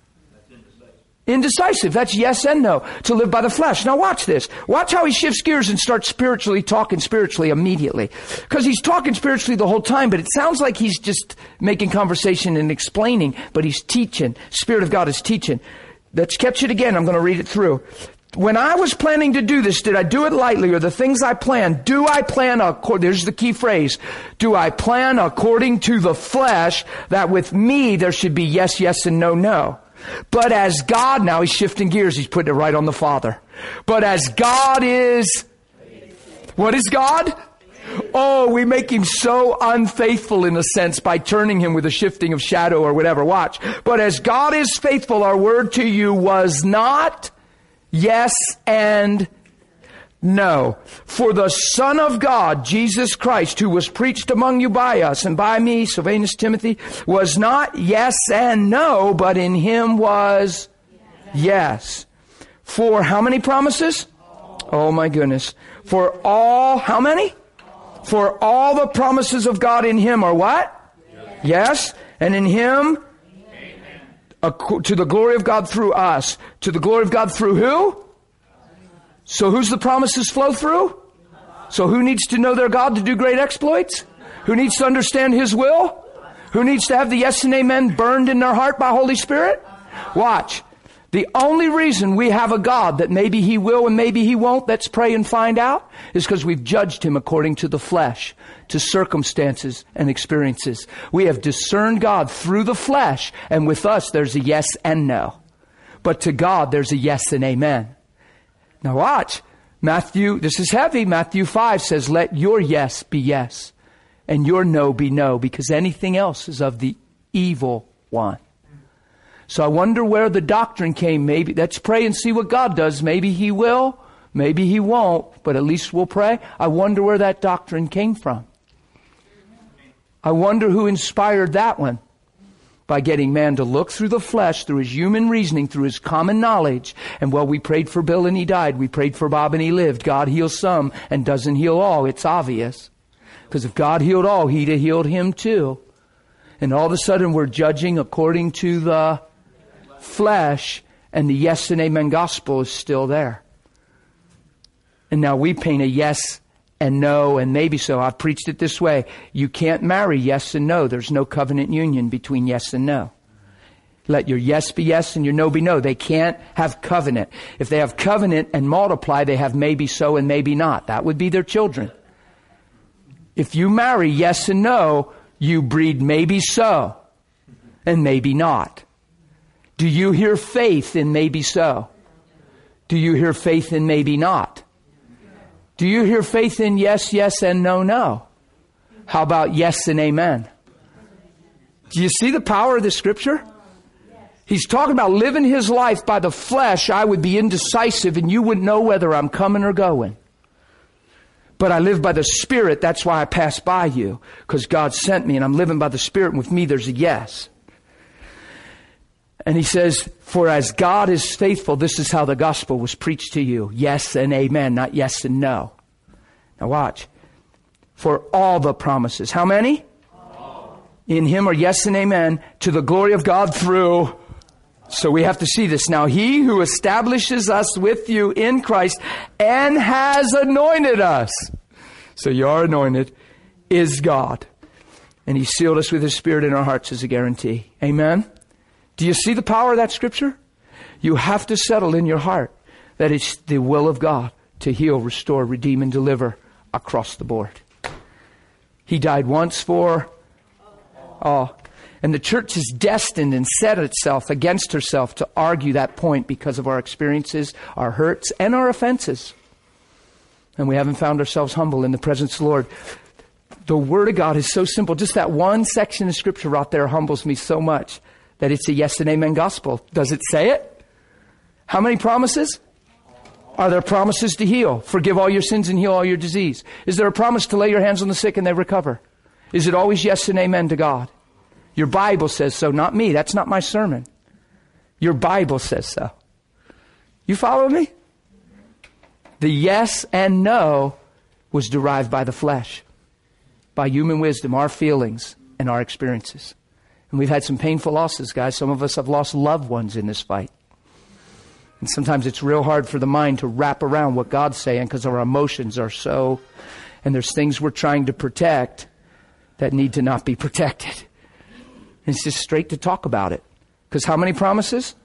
Indecisive. That's yes and no. To live by the flesh. Now watch this. Watch how he shifts gears and starts spiritually talking spiritually immediately. Because he's talking spiritually the whole time, but it sounds like he's just making conversation and explaining, but he's teaching. Spirit of God is teaching. Let's catch it again. I'm going to read it through. When I was planning to do this, did I do it lightly, or the things I planned, do I plan, according, there's the key phrase, do I plan according to the flesh, that with me there should be yes, yes, and no, no? But as God, now he's shifting gears, he's putting it right on the Father. But as God is, what is God? oh, we make him so unfaithful in a sense by turning him with a shifting of shadow or whatever. Watch. But as God is faithful, our word to you was not yes and no. For the Son of God, Jesus Christ, who was preached among you by us and by me, Silvanus Timothy, was not yes and no, but in him was yes. For how many promises? Oh my goodness. For all, how many? For all the promises of God in him are what? Yes. And in him, to the glory of God through us. To the glory of God through who? So who's the promises flow through? So who needs to know their God to do great exploits? Who needs to understand his will? Who needs to have the yes and amen burned in their heart by Holy Spirit? Watch. The only reason we have a God that maybe he will and maybe he won't, let's pray and find out, is because we've judged him according to the flesh, to circumstances and experiences. We have discerned God through the flesh, and with us there's a yes and no. But to God there's a yes and amen. Now watch. Matthew, this is heavy. Matthew five says, let your yes be yes and your no be no, because anything else is of the evil one. So I wonder where the doctrine came. Maybe let's pray and see what God does. Maybe he will, maybe he won't, but at least we'll pray. I wonder where that doctrine came from. I wonder who inspired that one. By getting man to look through the flesh, through his human reasoning, through his common knowledge. And well, we prayed for Bill and he died. We prayed for Bob and he lived. God heals some and doesn't heal all. It's obvious. Because if God healed all, he'd have healed him too. And all of a sudden we're judging according to the flesh, and the yes and amen gospel is still there. And now we paint a yes and no and maybe so. I've preached it this way. You can't marry yes and no. There's no covenant union between yes and no. Let your yes be yes and your no be no. They can't have covenant. If they have covenant and multiply, they have maybe so and maybe not. That would be their children. If you marry yes and no, you breed maybe so and maybe not. Do you hear faith in maybe so? Do you hear faith in maybe not? Do you hear faith in yes, yes, and no, no? How about yes and amen? Do you see the power of the scripture? He's talking about living his life by the flesh. I would be indecisive and you wouldn't know whether I'm coming or going. But I live by the Spirit. That's why I pass by you. Because God sent me and I'm living by the Spirit. And with me there's a yes. And he says, for as God is faithful, this is how the gospel was preached to you. Yes and amen, not yes and no. Now watch. For all the promises. How many? All. In him are yes and amen to the glory of God through. So we have to see this. Now he who establishes us with you in Christ and has anointed us. So you are anointed, is God. And he sealed us with his Spirit in our hearts as a guarantee. Amen. Do you see the power of that scripture? You have to settle in your heart that it's the will of God to heal, restore, redeem, and deliver across the board. He died once for all. And the church is destined and set itself against herself to argue that point because of our experiences, our hurts, and our offenses. And we haven't found ourselves humble in the presence of the Lord. The Word of God is so simple. Just that one section of scripture right there humbles me so much. That it's a yes and amen gospel. Does it say it? How many promises? Are there promises to heal? Forgive all your sins and heal all your disease. Is there a promise to lay your hands on the sick and they recover? Is it always yes and amen to God? Your Bible says so, not me. That's not my sermon. Your Bible says so. You follow me? The yes and no was derived by the flesh, by human wisdom, our feelings, and our experiences. And we've had some painful losses, guys. Some of us have lost loved ones in this fight. And sometimes it's real hard for the mind to wrap around what God's saying because our emotions are so... And there's things we're trying to protect that need to not be protected. And it's just straight to talk about it. Because how many promises?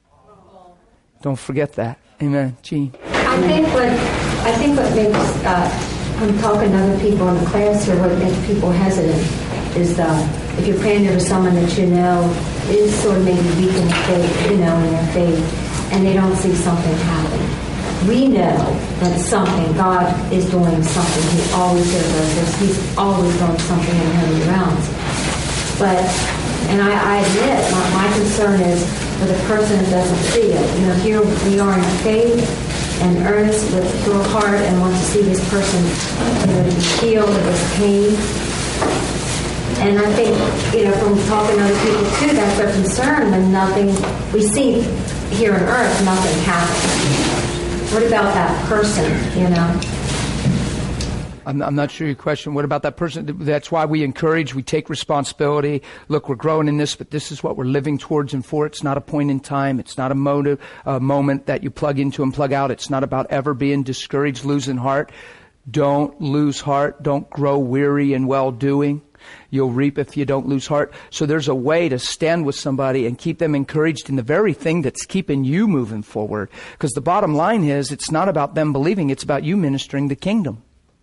Don't forget that. Amen. Gene. I think what, I think what makes, uh, I'm talking to other people in the class here, what makes people hesitant is uh, if you're praying over someone that you know is sort of maybe weak in faith, you know, in their faith, and they don't see something happen. we know that something, God is doing something. He always does this. He's always doing something in the heavenly realms. But, and I, I admit, my, my concern is for the person that doesn't see it. You know, here we are in faith and earnest with pure heart and want to see this person, you know, be healed of this pain. And I think, you know, from talking to other people too, that's their concern when nothing, we see here on earth, nothing happens. What about that person, you know? I'm, I'm not sure your question. What about that person? That's why we encourage, we take responsibility. Look, we're growing in this, but this is what we're living towards and for. It's not a point in time. It's not a motive, a moment that you plug into and plug out. It's not about ever being discouraged, losing heart. Don't lose heart. Don't grow weary in well-doing. You'll reap if you don't lose heart. So there's a way to stand with somebody and keep them encouraged in the very thing that's keeping you moving forward. Because the bottom line is, it's not about them believing. It's about you ministering the kingdom.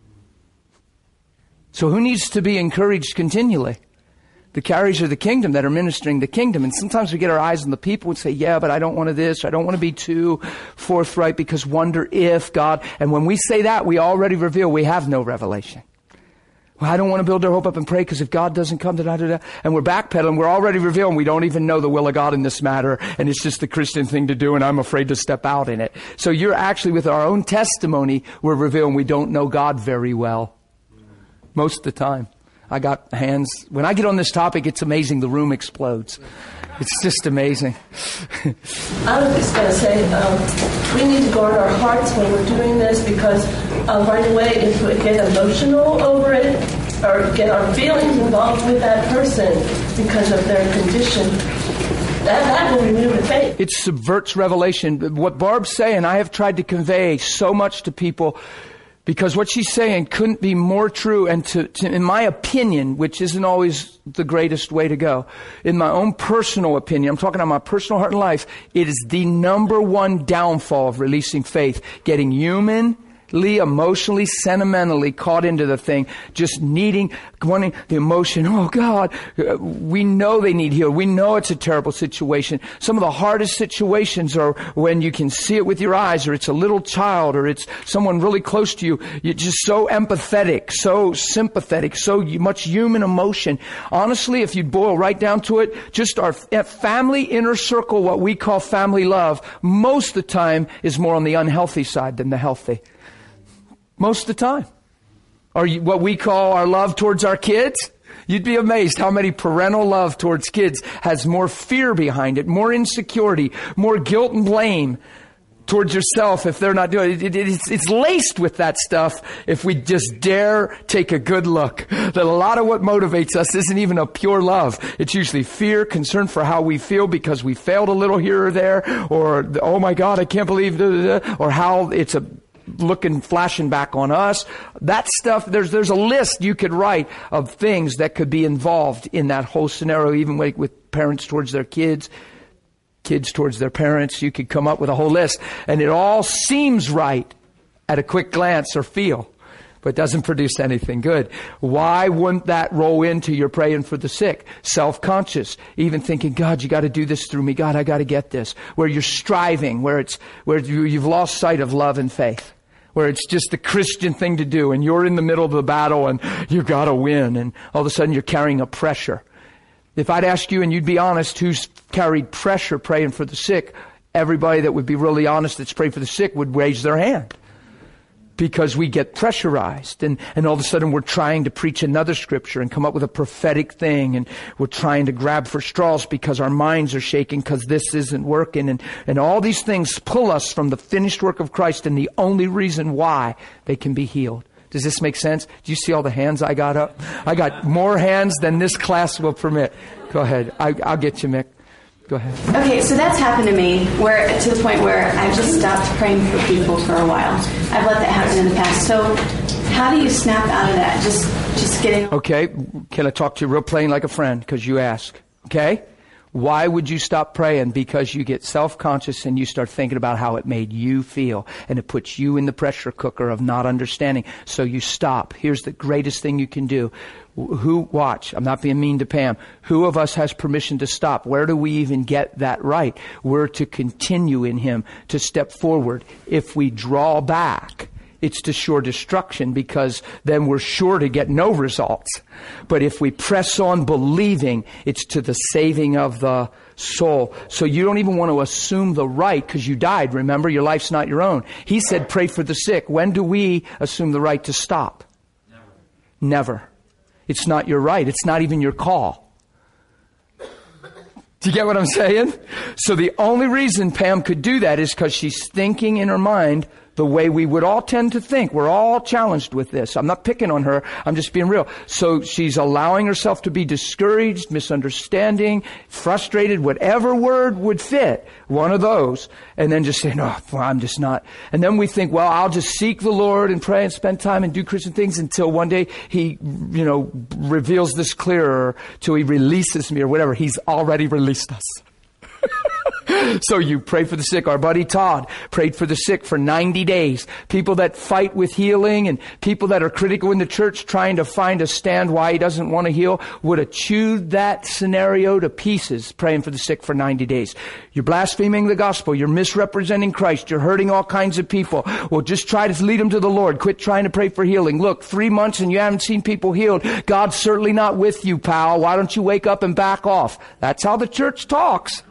So who needs to be encouraged continually? The carriers of the kingdom that are ministering the kingdom. And sometimes we get our eyes on the people and say, yeah, but I don't want to this. I don't want to be too forthright because wonder if God. And when we say that, we already reveal we have no revelation. Well, I don't want to build our hope up and pray because if God doesn't come, da, da, da, da. And we're backpedaling. We're already revealing we don't even know the will of God in this matter. And it's just the Christian thing to do. And I'm afraid to step out in it. So you're actually, with our own testimony, we're revealing we don't know God very well. Most of the time. I got hands. When I get on this topic, it's amazing. The room explodes. It's just amazing. I was just going to say, um, we need to guard our hearts when we're doing this because uh, right away, if we get emotional over it or get our feelings involved with that person because of their condition, that, that will remove the faith. It subverts revelation. What Barb's saying, I have tried to convey so much to people. Because what she's saying couldn't be more true, and to, to, in my opinion, which isn't always the greatest way to go, in my own personal opinion, I'm talking about my personal heart and life, it is the number one downfall of releasing faith. Getting humanly, emotionally, sentimentally caught into the thing, just needing, wanting the emotion, oh God, we know they need healed. We know it's a terrible situation. Some of the hardest situations are when you can see it with your eyes, or it's a little child, or it's someone really close to you. You're just so empathetic, so sympathetic, so much human emotion. Honestly, if you boil right down to it, just our family inner circle, what we call family love, most of the time is more on the unhealthy side than the healthy. Most of the time. Or what we call our love towards our kids. You'd be amazed how many parental love towards kids has more fear behind it, more insecurity, more guilt and blame towards yourself if they're not doing it. it, it it's, it's laced with that stuff if we just dare take a good look. That a lot of what motivates us isn't even a pure love. It's usually fear, concern for how we feel because we failed a little here or there, or, oh my God, I can't believe, da, da, da, or how it's a looking, flashing back on us. That stuff, there's there's a list you could write of things that could be involved in that whole scenario, even with, with parents towards their kids, kids towards their parents. You could come up with a whole list. And it all seems right at a quick glance or feel, but doesn't produce anything good. Why wouldn't that roll into your praying for the sick? Self-conscious, even thinking, God, you got to do this through me. God, I got to get this. Where you're striving, where it's where you, you've lost sight of love and faith, where it's just the Christian thing to do, and you're in the middle of the battle, and you got to win, and all of a sudden you're carrying a pressure. If I'd ask you, and you'd be honest, who's carried pressure praying for the sick? Everybody that would be really honest that's praying for the sick would raise their hand. Because we get pressurized, and, and all of a sudden we're trying to preach another scripture and come up with a prophetic thing, and we're trying to grab for straws because our minds are shaking because this isn't working, and, and all these things pull us from the finished work of Christ and the only reason why they can be healed. Does this make sense? Do you see all the hands I got up? I got more hands than this class will permit. Go ahead. I, I'll get you, Mick. Go ahead. Okay, so that's happened to me, where to the point where I've just stopped praying for people for a while. I've let that happen in the past. So how do you snap out of that? Just just getting... Okay, can I talk to you real plain like a friend? Because you ask. Okay? Why would you stop praying? Because you get self-conscious and you start thinking about how it made you feel. And it puts you in the pressure cooker of not understanding. So you stop. Here's the greatest thing you can do. Who, watch, I'm not being mean to Pam. Who of us has permission to stop? Where do we even get that right? We're to continue in Him, to step forward. If we draw back, it's to sure destruction, because then we're sure to get no results. But if we press on believing, it's to the saving of the soul. So you don't even want to assume the right because you died. Remember, your life's not your own. He said, pray for the sick. When do we assume the right to stop? Never. Never. It's not your right. It's not even your call. Do you get what I'm saying? So the only reason Pam could do that is because she's thinking in her mind the way we would all tend to think. We're all challenged with this. I'm not picking on her. I'm just being real. So she's allowing herself to be discouraged, misunderstanding, frustrated, whatever word would fit, one of those, and then just saying, oh, well, I'm just not. And then we think, well, I'll just seek the Lord and pray and spend time and do Christian things until one day He, you know, reveals this clearer, till He releases me or whatever. He's already released us. So you pray for the sick. Our buddy Todd prayed for the sick for ninety days. People that fight with healing and people that are critical in the church trying to find a stand why he doesn't want to heal would have chewed that scenario to pieces, praying for the sick for ninety days. You're blaspheming the gospel. You're misrepresenting Christ. You're hurting all kinds of people. Well, just try to lead them to the Lord. Quit trying to pray for healing. Look, three months and you haven't seen people healed. God's certainly not with you, pal. Why don't you wake up and back off? That's how the church talks.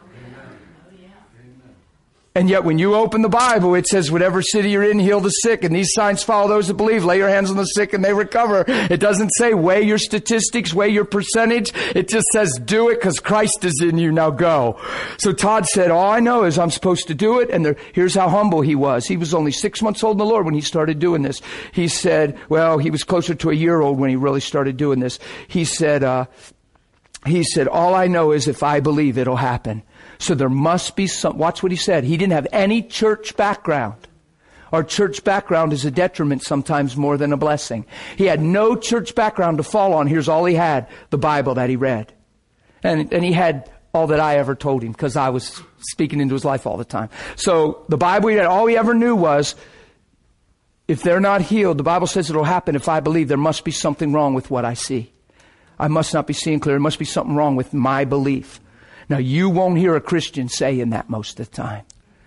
And yet when you open the Bible, it says, whatever city you're in, heal the sick. And these signs follow those that believe. Lay your hands on the sick and they recover. It doesn't say weigh your statistics, weigh your percentage. It just says do it because Christ is in you. Now go. So Todd said, all I know is I'm supposed to do it. And there, here's how humble he was. He was only six months old in the Lord when he started doing this. He said, well, he was closer to a year old when he really started doing this. He said, uh, he said, all I know is if I believe, it'll happen. So there must be some, watch what he said. He didn't have any church background. Our church background is a detriment sometimes more than a blessing. He had no church background to fall on. Here's all he had, the Bible that he read. And, and he had all that I ever told him because I was speaking into his life all the time. So the Bible he had, all he ever knew was, if they're not healed, the Bible says it'll happen if I believe. There must be something wrong with what I see. I must not be seeing clear. There must be something wrong with my belief. Now, you won't hear a Christian saying that most of the time.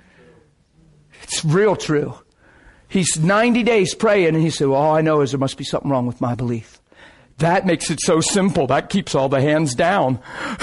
It's real true. He's ninety days praying, and he said, well, all I know is there must be something wrong with my belief. That makes it so simple. That keeps all the hands down.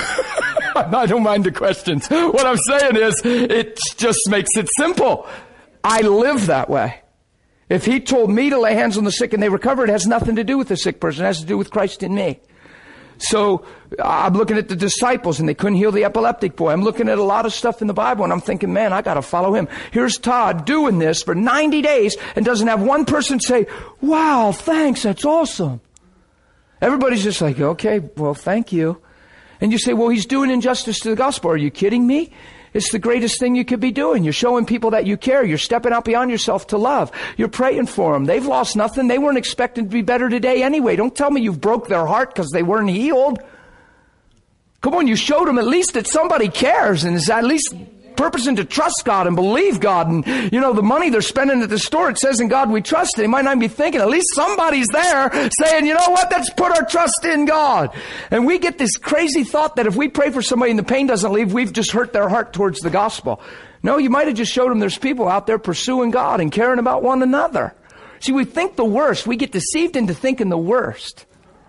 I don't mind the questions. What I'm saying is, it just makes it simple. I live that way. If he told me to lay hands on the sick and they recover, it has nothing to do with the sick person. It has to do with Christ in me. So I'm looking at the disciples and they couldn't heal the epileptic boy. I'm looking at a lot of stuff in the Bible and I'm thinking, man, I got to follow him. Here's Todd doing this for ninety days and doesn't have one person say, wow, thanks, that's awesome. Everybody's just like, okay, well, thank you. And you say, well, he's doing injustice to the gospel. Are you kidding me? It's the greatest thing you could be doing. You're showing people that you care. You're stepping out beyond yourself to love. You're praying for them. They've lost nothing. They weren't expecting to be better today anyway. Don't tell me you've broke their heart because they weren't healed. Come on, you showed them at least that somebody cares and is at least purposing to trust God and believe God. And, you know, the money they're spending at the store, it says in God we trust. They might not be thinking, at least somebody's there saying, you know what, let's put our trust in God. And we get this crazy thought that if we pray for somebody and the pain doesn't leave, we've just hurt their heart towards the gospel. No, you might have just showed them there's people out there pursuing God and caring about one another. See, we think the worst. We get deceived into thinking the worst.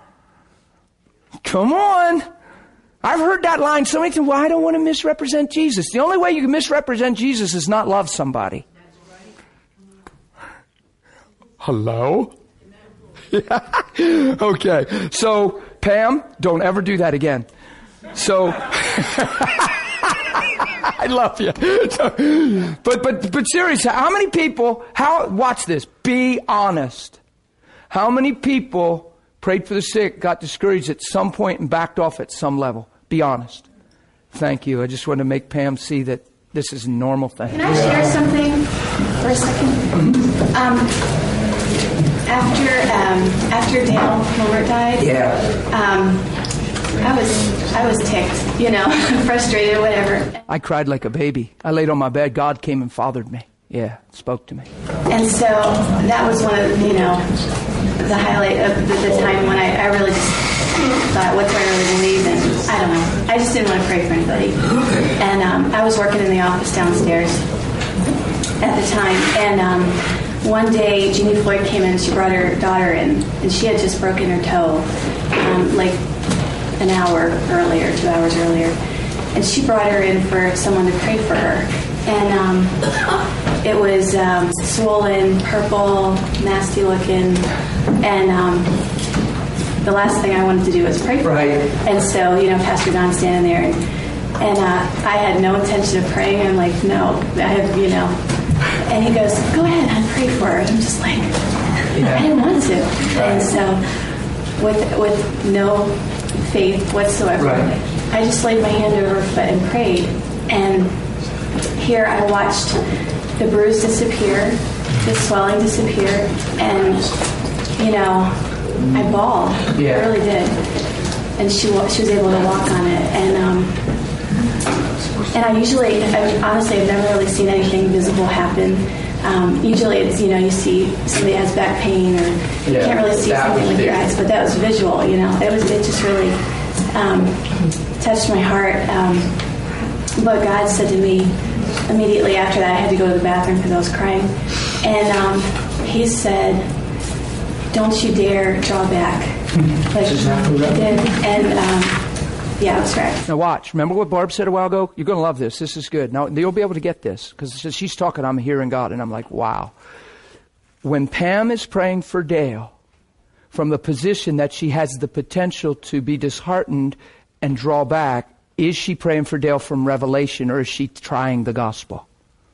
Come on. I've heard that line so many times. Well, I don't want to misrepresent Jesus. The only way you can misrepresent Jesus is not love somebody. Hello? Yeah. Okay. So, Pam, don't ever do that again. So, I love you. But, but, but seriously, how many people, how, watch this, be honest. How many people prayed for the sick, got discouraged at some point and backed off at some level? Be honest. Thank you. I just want to make Pam see that this is a normal thing. Can I share something for a second? Um, after um, after Dale Hilbert died, yeah. um, I was, I was ticked, you know, frustrated, whatever. I cried like a baby. I laid on my bed. God came and fathered me. Yeah, spoke to me. And so that was one of, you know, the highlight of the, the time when I, I really just thought, what do I really believe in? I don't know. I just didn't want to pray for anybody. And um, I was working in the office downstairs at the time. And um, one day, Jeannie Floyd came in. She brought her daughter in. And she had just broken her toe, um, like an hour earlier, two hours earlier. And she brought her in for someone to pray for her. And um, it was um, swollen, purple, nasty looking. And um, the last thing I wanted to do was pray for right. her. And so, you know, Pastor Don's standing there. And, and uh, I had no intention of praying. I'm like, no, I have, you know. And he goes, go ahead, and pray for her. And I'm just like, yeah. I didn't want to. Right. And so with, with no faith whatsoever, right. I just laid my hand over her foot and prayed. And here I watched the bruise disappear, the swelling disappear, and, you know, I bawled. Yeah. I really did. And she she was able to walk on it. And um, and I usually, I, honestly, I've never really seen anything visible happen. Um, usually it's, you know, you see somebody has back pain, or you yeah. can't really see that something with your eyes, but that was visual, you know. It was, it just really um, touched my heart. Um, but God said to me, immediately after that, I had to go to the bathroom because I was crying. And um, he said, don't you dare draw back. Like he did. And um, yeah, it was right. Now watch. Remember what Barb said a while ago? You're going to love this. This is good. Now you'll be able to get this because she's talking, I'm hearing God, and I'm like, wow. When Pam is praying for Dale from the position that she has the potential to be disheartened and draw back, is she praying for Dale from revelation, or is she trying the gospel?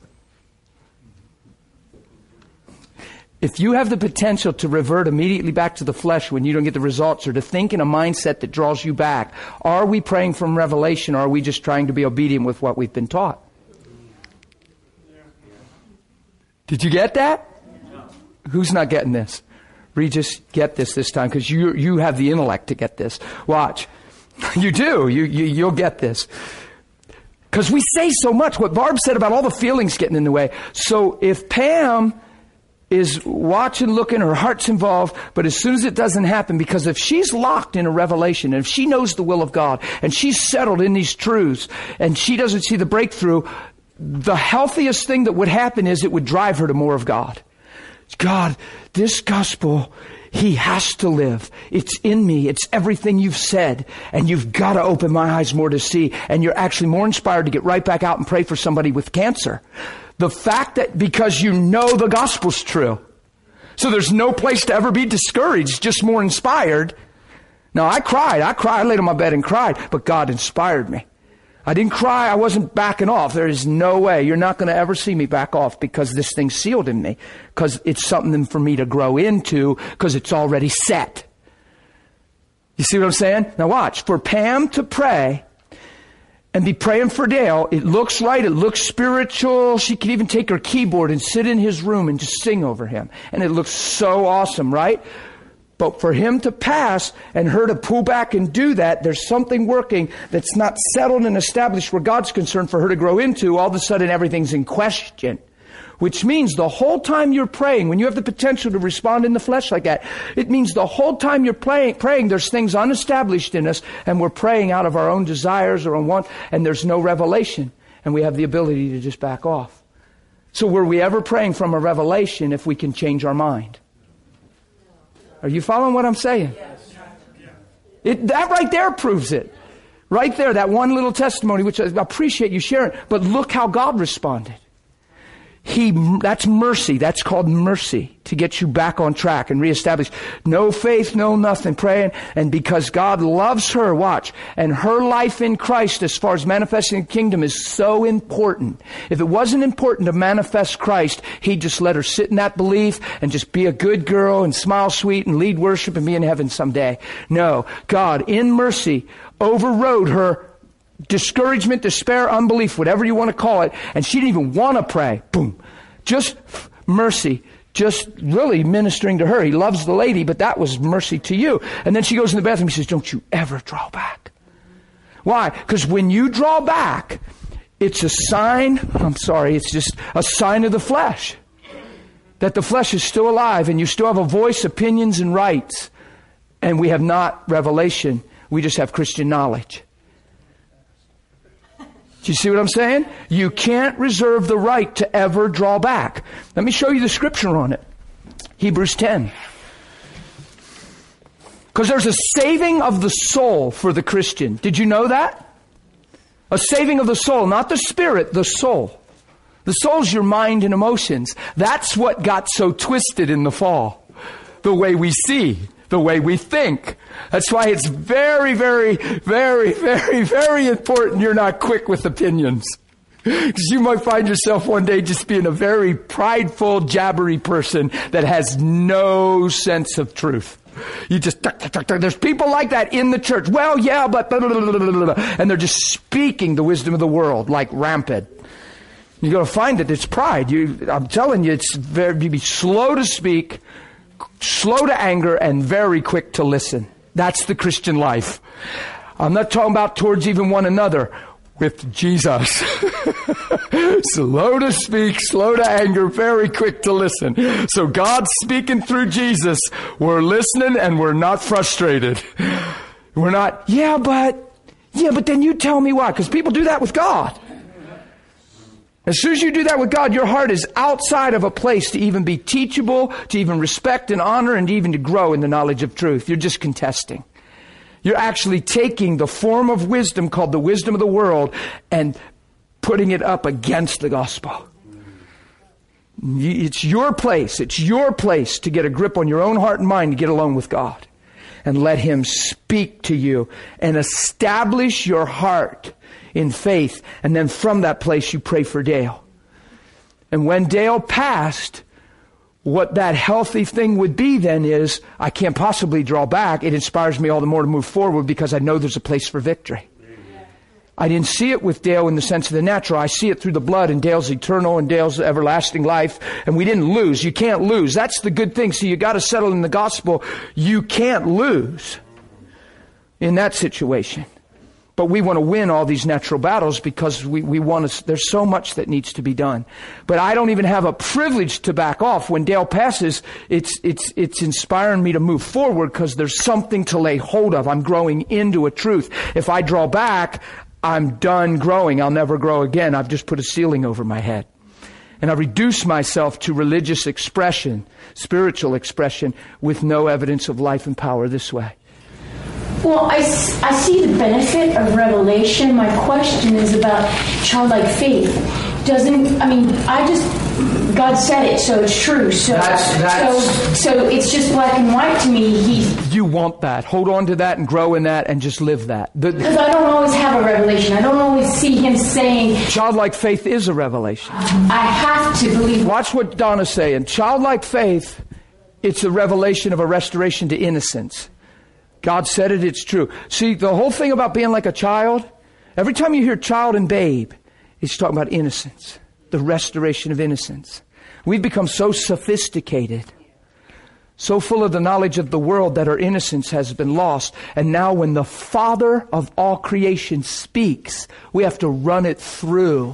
If you have the potential to revert immediately back to the flesh when you don't get the results, or to think in a mindset that draws you back, are we praying from revelation, or are we just trying to be obedient with what we've been taught? Did you get that? Who's not getting this? Regis, get this this time, because you you have the intellect to get this. Watch. You do. You, you, you'll get this. Because we say so much. What Barb said about all the feelings getting in the way. So if Pam is watching, looking, her heart's involved, but as soon as it doesn't happen, because if she's locked in a revelation, and if she knows the will of God, and she's settled in these truths, and she doesn't see the breakthrough, the healthiest thing that would happen is it would drive her to more of God. God, this gospel, He has to live. It's in me. It's everything you've said. And you've got to open my eyes more to see. And you're actually more inspired to get right back out and pray for somebody with cancer. The fact that because you know the gospel's true. So there's no place to ever be discouraged, just more inspired. Now I cried. I cried. I laid on my bed and cried. But God inspired me. I didn't cry. I wasn't backing off. There is no way. You're not going to ever see me back off because this thing's sealed in me. Because it's something for me to grow into because it's already set. You see what I'm saying? Now watch. For Pam to pray and be praying for Dale, it looks right. It looks spiritual. She could even take her keyboard and sit in his room and just sing over him. And it looks so awesome, right? But for him to pass and her to pull back and do that, there's something working that's not settled and established where God's concerned for her to grow into. All of a sudden, everything's in question. Which means the whole time you're praying, when you have the potential to respond in the flesh like that, it means the whole time you're praying, praying there's things unestablished in us, and we're praying out of our own desires or own want, and there's no revelation, and we have the ability to just back off. So were we ever praying from a revelation if we can change our mind? Are you following what I'm saying? It, that right there proves it. Right there, that one little testimony, which I appreciate you sharing. But look how God responded. He, that's mercy. That's called mercy to get you back on track and reestablish. No faith, no nothing, praying. And because God loves her, watch, and her life in Christ as far as manifesting the kingdom is so important. If it wasn't important to manifest Christ, He'd just let her sit in that belief and just be a good girl and smile sweet and lead worship and be in heaven someday. No, God, in mercy, overrode her discouragement, despair, unbelief, whatever you want to call it, and she didn't even want to pray. Boom. Just mercy. Just really ministering to her. He loves the lady, but that was mercy to you. And then she goes in the bathroom. He says, don't you ever draw back. Why? Because when you draw back, it's a sign, I'm sorry, it's just a sign of the flesh. That the flesh is still alive and you still have a voice, opinions, and rights. And we have not revelation. We just have Christian knowledge. Do you see what I'm saying? You can't reserve the right to ever draw back. Let me show you the scripture on it. Hebrews ten. Because there's a saving of the soul for the Christian. Did you know that? A saving of the soul, not the spirit, the soul. The soul's your mind and emotions. That's what got so twisted in the fall. The way we see, the way we think. That's why it's very, very, very, very, very important you're not quick with opinions. Because you might find yourself one day just being a very prideful, jabbery person that has no sense of truth. You just, tuck, tuck, tuck, tuck. There's people like that in the church. Well, yeah, but, blah, blah, blah, blah, blah, and they're just speaking the wisdom of the world like rampant. You're going to find that it's pride. You, I'm telling you, it's very, you be slow to speak, slow to anger, and very quick to listen. That's the Christian life. I'm not talking about towards even one another. With Jesus. Slow to speak, slow to anger, very quick to listen. So God's speaking through Jesus. We're listening and we're not frustrated. We're not, yeah, but, yeah, but then you tell me why. Because people do that with God. As soon as you do that with God, your heart is outside of a place to even be teachable, to even respect and honor, and even to grow in the knowledge of truth. You're just contesting. You're actually taking the form of wisdom called the wisdom of the world and putting it up against the gospel. It's your place. It's your place to get a grip on your own heart and mind to get alone with God and let Him speak to you and establish your heart in faith. And then from that place you pray for Dale. And when Dale passed, what that healthy thing would be then is, I can't possibly draw back. It inspires me all the more to move forward because I know there's a place for victory. I didn't see it with Dale in the sense of the natural. I see it through the blood and Dale's eternal and Dale's everlasting life. And we didn't lose. You can't lose. That's the good thing. So you got to settle in the gospel. You can't lose in that situation. But we want to win all these natural battles because we, we want to, there's so much that needs to be done. But I don't even have a privilege to back off. When Dale passes, it's, it's, it's inspiring me to move forward because there's something to lay hold of. I'm growing into a truth. If I draw back, I'm done growing. I'll never grow again. I've just put a ceiling over my head. And I reduce myself to religious expression, spiritual expression, with no evidence of life and power this way. Well, I, I see the benefit of revelation. My question is about childlike faith. Doesn't, I mean, I just, God said it, so it's true. So, that's, that's, so, so it's just black and white to me. He, you want that. Hold on to that and grow in that and just live that. Because I don't always have a revelation. I don't always see Him saying. Childlike faith is a revelation. I have to believe. Watch what Donna's saying. Childlike faith, it's a revelation of a restoration to innocence. God said it, it's true. See, the whole thing about being like a child, every time you hear child and babe, it's talking about innocence, the restoration of innocence. We've become so sophisticated, so full of the knowledge of the world that our innocence has been lost. And now when the Father of all creation speaks, we have to run it through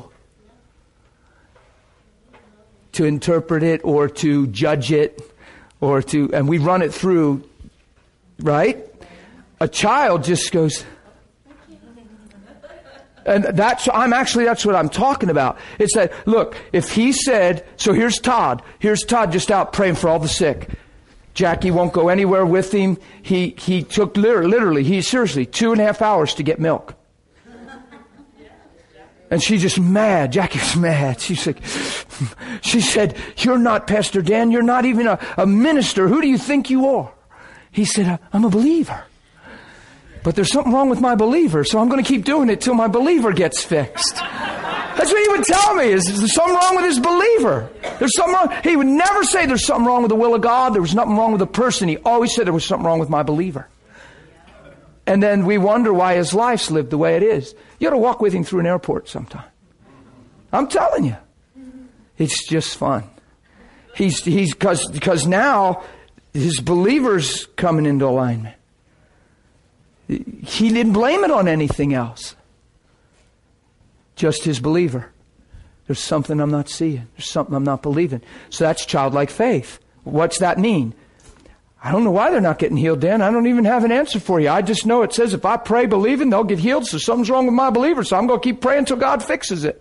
to interpret it or to judge it or to, and we run it through, right? A child just goes, and that's, I'm actually, that's what I'm talking about. It's that, look, if he said, so here's Todd, here's Todd just out praying for all the sick. Jackie won't go anywhere with him. He, he took literally, literally, he seriously, two and a half hours to get milk. And she's just mad. Jackie was mad. She's like, she said, you're not Pastor Dan. You're not even a, a minister. Who do you think you are? He said, I'm a believer. But there's something wrong with my believer, so I'm going to keep doing it till my believer gets fixed. That's what he would tell me, is there's something wrong with his believer. There's something wrong. He would never say there's something wrong with the will of God. There was nothing wrong with the person. He always said there was something wrong with my believer. And then we wonder why his life's lived the way it is. You ought to walk with him through an airport sometime. I'm telling you. It's just fun. He's, he's, cause, because now his believer's coming into alignment. he didn't blame it on anything else. Just his believer. There's something I'm not seeing. There's something I'm not believing. So that's childlike faith. What's that mean? I don't know why they're not getting healed, Dan. I don't even have an answer for you. I just know it says if I pray believing, they'll get healed. So something's wrong with my believer. So I'm going to keep praying until God fixes it.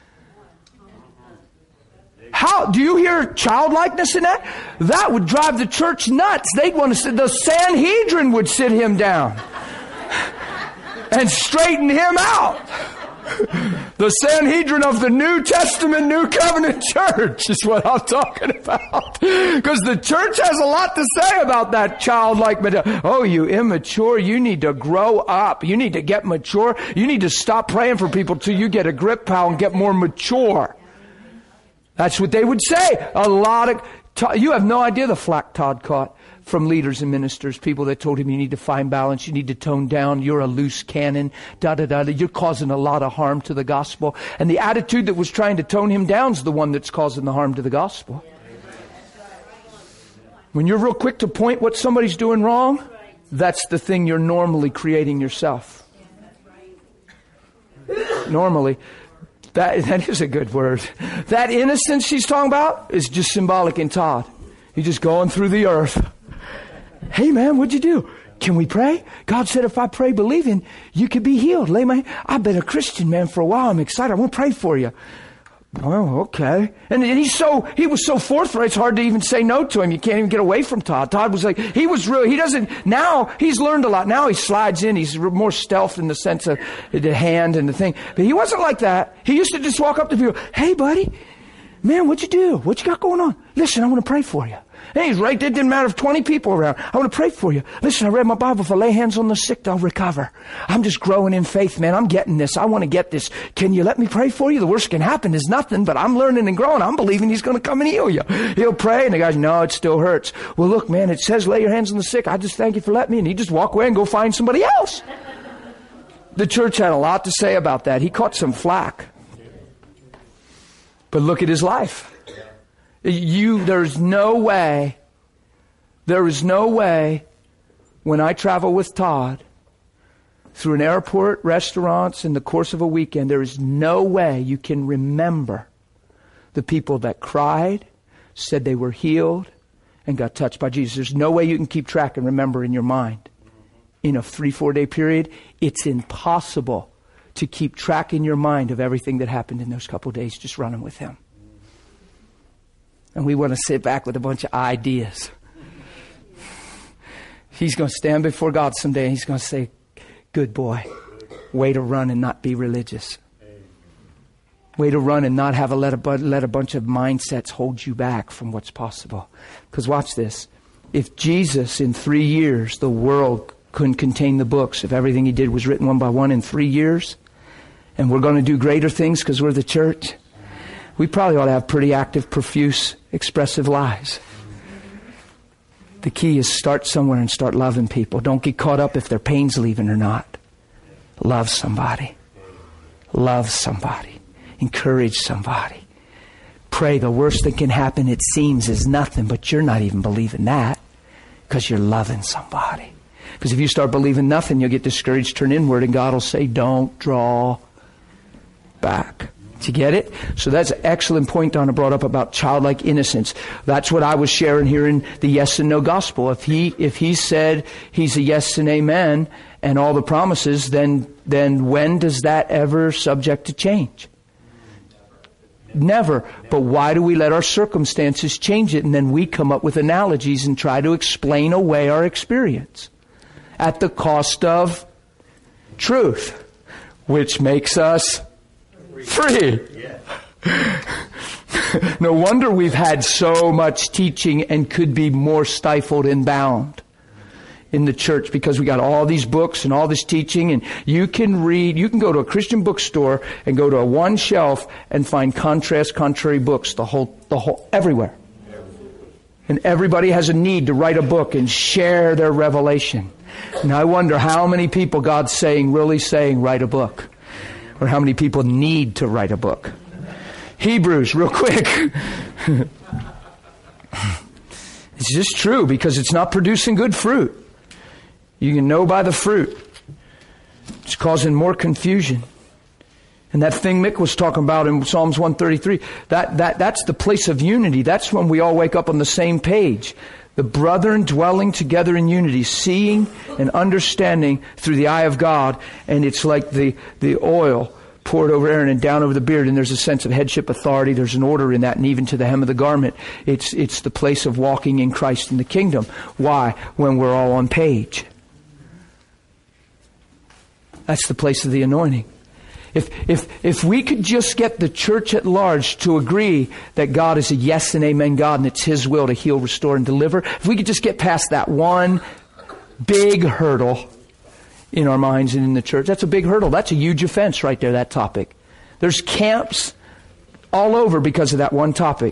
How do you hear childlikeness in that? That would drive the church nuts. They'd want to sit, the Sanhedrin would sit him down and straighten him out. The Sanhedrin of the New Testament, New Covenant Church is what I'm talking about. Because the church has a lot to say about that childlike mentality. Oh, you immature, you need to grow up. You need to get mature. You need to stop praying for people till you get a grip, pal, and get more mature. That's what they would say. A lot of, you have no idea the flack Todd caught from leaders and ministers, people that told him you need to find balance, you need to tone down, you're a loose cannon, da da da, you're causing a lot of harm to the gospel. And the attitude that was trying to tone him down is the one that's causing the harm to the gospel. When you're real quick to point what somebody's doing wrong, that's the thing you're normally creating yourself. Normally. That, that is a good word. That innocence she's talking about is just symbolic in Todd. He's just going through the earth. Hey man, what'd you do? Can we pray? God said if I pray believing, you could be healed. Lay my, I've been a Christian man for a while. I'm excited. I want to pray for you. Oh, okay. And he's so, he was so forthright, it's hard to even say no to him. You can't even get away from Todd. Todd was like, he was really, he doesn't, now he's learned a lot. Now he slides in. He's more stealth in the sense of the hand and the thing. But he wasn't like that. He used to just walk up to people. Hey buddy, man, what'd you do? What you got going on? Listen, I want to pray for you. Hey, he's right. It didn't matter if twenty people around. I want to pray for you. Listen, I read my Bible. If I lay hands on the sick, they'll recover. I'm just growing in faith, man. I'm getting this. I want to get this. Can you let me pray for you? The worst can happen is nothing, but I'm learning and growing. I'm believing he's going to come and heal you. He'll pray, and the guy's, no, it still hurts. Well, look, man, it says lay your hands on the sick. I just thank you for letting me. And he'd just walk away and go find somebody else. The church had a lot to say about that. He caught some flack. But look at his life. You, there's no way, there is no way when I travel with Todd through an airport, restaurants, in the course of a weekend, there is no way you can remember the people that cried, said they were healed, and got touched by Jesus. There's no way you can keep track and remember in your mind. In a three, four day period, it's impossible to keep track in your mind of everything that happened in those couple of days just running with him. And we want to sit back with a bunch of ideas. He's going to stand before God someday and he's going to say, good boy, way to run and not be religious. Way to run and not have a let a, let a bunch of mindsets hold you back from what's possible. Because watch this. If Jesus in three years, the world couldn't contain the books, if everything he did was written one by one in three years, and we're going to do greater things because we're the church, we probably ought to have pretty active, profuse, expressive lives. The key is start somewhere and start loving people. Don't get caught up if their pain's leaving or not. Love somebody. Love somebody. Encourage somebody. Pray. The worst that can happen, it seems, is nothing, but you're not even believing that because you're loving somebody. Because if you start believing nothing, you'll get discouraged, turn inward, and God will say, don't draw back. Did you get it? So that's an excellent point Donna brought up about childlike innocence. That's what I was sharing here in the yes and no gospel. If he if he said he's a yes and amen and all the promises, then then when does that ever subject to change? Never. But why do we let our circumstances change it, and then we come up with analogies and try to explain away our experience at the cost of truth, which makes us free. No wonder we've had so much teaching and could be more stifled and bound in the church, because we got all these books and all this teaching, and you can read, you can go to a Christian bookstore and go to a one shelf and find contrast, contrary books, the whole, the whole, everywhere. And everybody has a need to write a book and share their revelation. And I wonder how many people God's saying, really saying, write a book. Or how many people need to write a book. Hebrews, real quick. It's just true because it's not producing good fruit. You can know by the fruit. It's causing more confusion. And that thing Mick was talking about in Psalms one thirty-three, that, that, that's the place of unity. That's when we all wake up on the same page. The brethren dwelling together in unity, seeing and understanding through the eye of God. And it's like the, the oil poured over Aaron and down over the beard. And there's a sense of headship authority. There's an order in that, and even to the hem of the garment. It's, it's the place of walking in Christ in the kingdom. Why? When we're all on page. That's the place of the anointing. If, if, if we could just get the church at large to agree that God is a yes and amen God and it's His will to heal, restore, and deliver, if we could just get past that one big hurdle in our minds and in the church, that's a big hurdle. That's a huge offense right there, that topic. There's camps all over because of that one topic.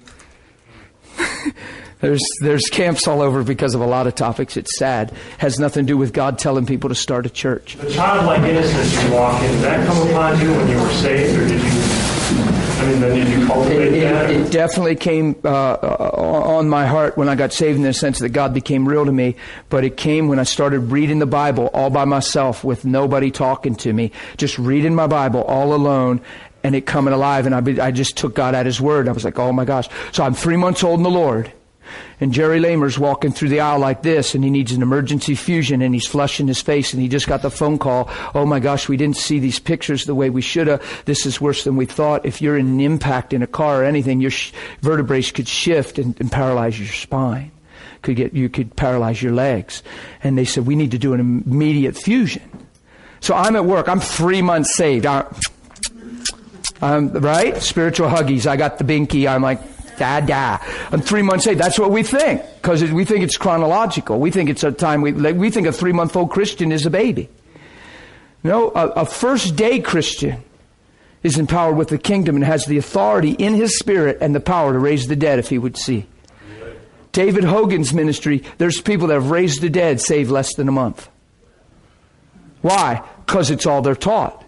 There's there's camps all over because of a lot of topics. It's sad. Has nothing to do with God telling people to start a church. The childlike innocence you walk in, did that come upon you when you were saved, or did you, I mean, did you cultivate it, that? It, it definitely came uh, on my heart when I got saved, in the sense that God became real to me. But it came when I started reading the Bible all by myself with nobody talking to me. Just reading my Bible all alone. And it coming alive. And I, be, I just took God at His word. I was like, oh my gosh. So I'm three months old in the Lord. And Jerry Lamer's walking through the aisle like this, and he needs an emergency fusion, and he's flushing his face, and he just got the phone call. Oh my gosh, we didn't see these pictures the way we should have. This is worse than we thought. If you're in an impact in a car or anything, your sh- vertebrae could shift and, and paralyze your spine. Could get, you could paralyze your legs. And they said, we need to do an immediate fusion. So I'm at work. I'm three months saved. I, I'm, right? Spiritual huggies. I got the binky. I'm like, Da, da. I'm three months saved. That's what we think. Because we think it's chronological. We think it's a time, we, like, we think a three-month-old Christian is a baby. No, a, a first-day Christian is empowered with the kingdom and has the authority in his spirit and the power to raise the dead if he would see. David Hogan's ministry, there's people that have raised the dead saved less than a month. Why? Because it's all they're taught.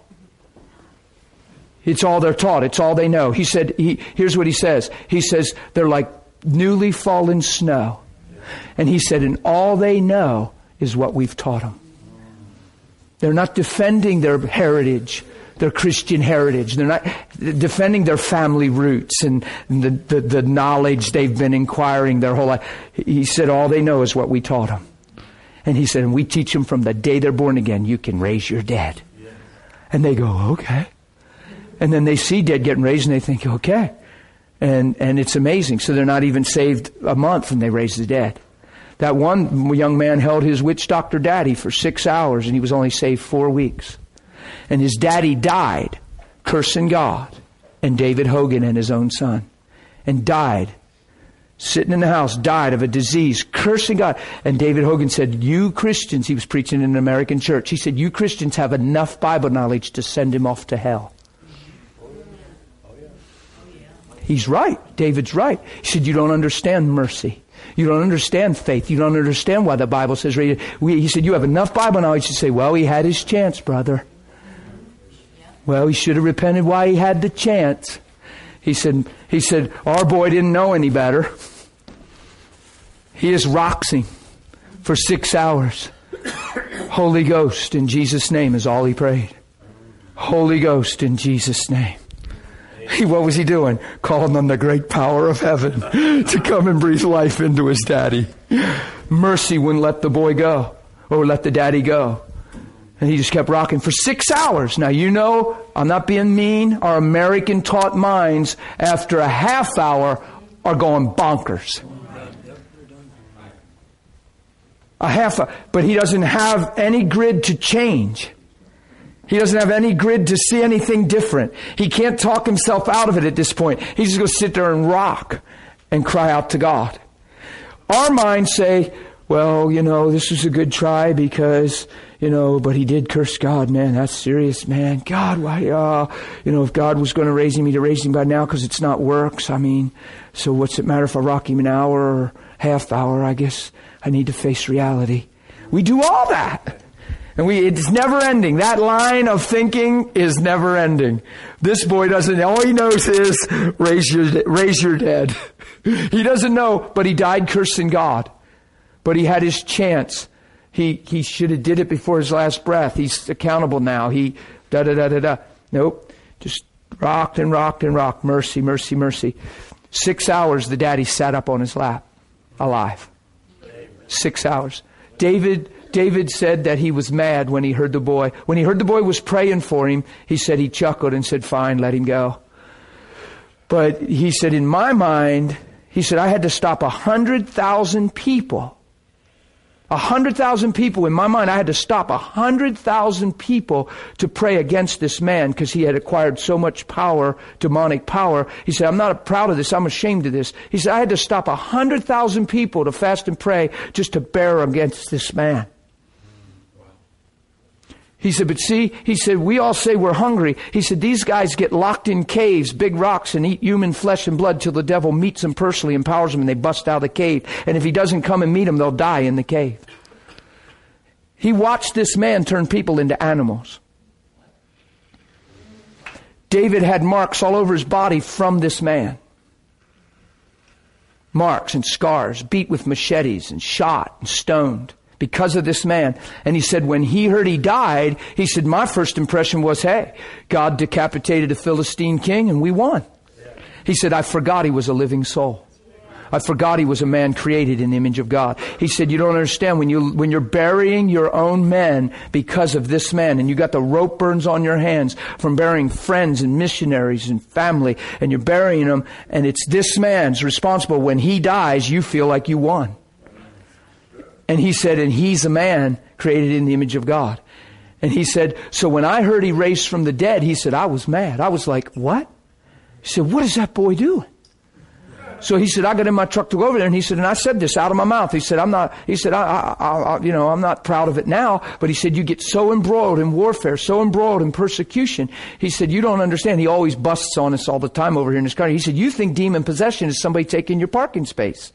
It's all they're taught. It's all they know. He said, he, here's what he says. He says, they're like newly fallen snow. And he said, and all they know is what we've taught them. They're not defending their heritage, their Christian heritage. They're not defending their family roots and the, the, the knowledge they've been inquiring their whole life. He said, all they know is what we taught them. And he said, and we teach them from the day they're born again, you can raise your dead. And they go, okay. And then they see dead getting raised and they think, okay. And and it's amazing. So they're not even saved a month and they raise the dead. That one young man held his witch doctor daddy for six hours and he was only saved four weeks. And his daddy died cursing God and David Hogan and his own son. And died. Sitting in the house, died of a disease, cursing God. And David Hogan said, you Christians, he was preaching in an American church. He said, you Christians have enough Bible knowledge to send him off to hell. He's right. David's right. He said, you don't understand mercy. You don't understand faith. You don't understand why the Bible says, we, he said, you have enough Bible knowledge to say, well, he had his chance, brother. Well, he should have repented while he had the chance. He said, he said, our boy didn't know any better. He is roxing for six hours. Holy Ghost in Jesus' name is all he prayed. Holy Ghost in Jesus' name. He, what was he doing? Calling on the great power of heaven to come and breathe life into his daddy. Mercy wouldn't let the boy go or let the daddy go. And he just kept rocking for six hours. Now, you know, I'm not being mean. Our American taught minds after a half hour are going bonkers. A half hour. But he doesn't have any grid to change. He doesn't have any grid to see anything different. He can't talk himself out of it at this point. He's just going to sit there and rock and cry out to God. Our minds say, well, you know, this was a good try because, you know, but he did curse God, man. That's serious, man. God, why, uh, you know, if God was going to raise him, he'd have raised him by now because it's not works. I mean, so what's it matter if I rock him an hour or half hour? I guess I need to face reality. We do all that. And we, it's never ending. That line of thinking is never ending. This boy doesn't, all he knows is raise your, raise your dead. He doesn't know, but he died cursing God. But he had his chance. He, he should have did it before his last breath. He's accountable now. He, da, da, da, da, da. Nope. Just rocked and rocked and rocked. Mercy, mercy, mercy. Six hours the daddy sat up on his lap, alive. Six hours. David, David said that he was mad when he heard the boy. When he heard the boy was praying for him, he said he chuckled and said, fine, let him go. But he said, in my mind, he said, I had to stop a hundred thousand people. A hundred thousand people. In my mind, I had to stop a hundred thousand people to pray against this man because he had acquired so much power, demonic power. He said, I'm not proud of this. I'm ashamed of this. He said, I had to stop a hundred thousand people to fast and pray just to bear against this man. He said, but see, he said, we all say we're hungry. He said, these guys get locked in caves, big rocks, and eat human flesh and blood till the devil meets them personally, empowers them, and they bust out of the cave. And if he doesn't come and meet them, they'll die in the cave. He watched this man turn people into animals. David had marks all over his body from this man. Marks and scars, beat with machetes and shot and stoned. Because of this man. And he said when he heard he died, he said, my first impression was, hey, God decapitated a Philistine king and we won. He said, I forgot he was a living soul. I forgot he was a man created in the image of God. He said, you don't understand when you, when you're burying your own men because of this man and you got the rope burns on your hands from burying friends and missionaries and family and you're burying them and it's this man's responsible. When he dies, you feel like you won. And he said, and he's a man created in the image of God. And he said, so when I heard he raised from the dead, he said, I was mad. I was like, what? He said, what is that boy doing? So he said, I got in my truck to go over there. And he said, and I said this out of my mouth. He said, I'm not, he said, I, I, I, you know, I'm not proud of it now. But he said, you get so embroiled in warfare, so embroiled in persecution. He said, you don't understand. He always busts on us all the time over here in this country. He said, you think demon possession is somebody taking your parking space.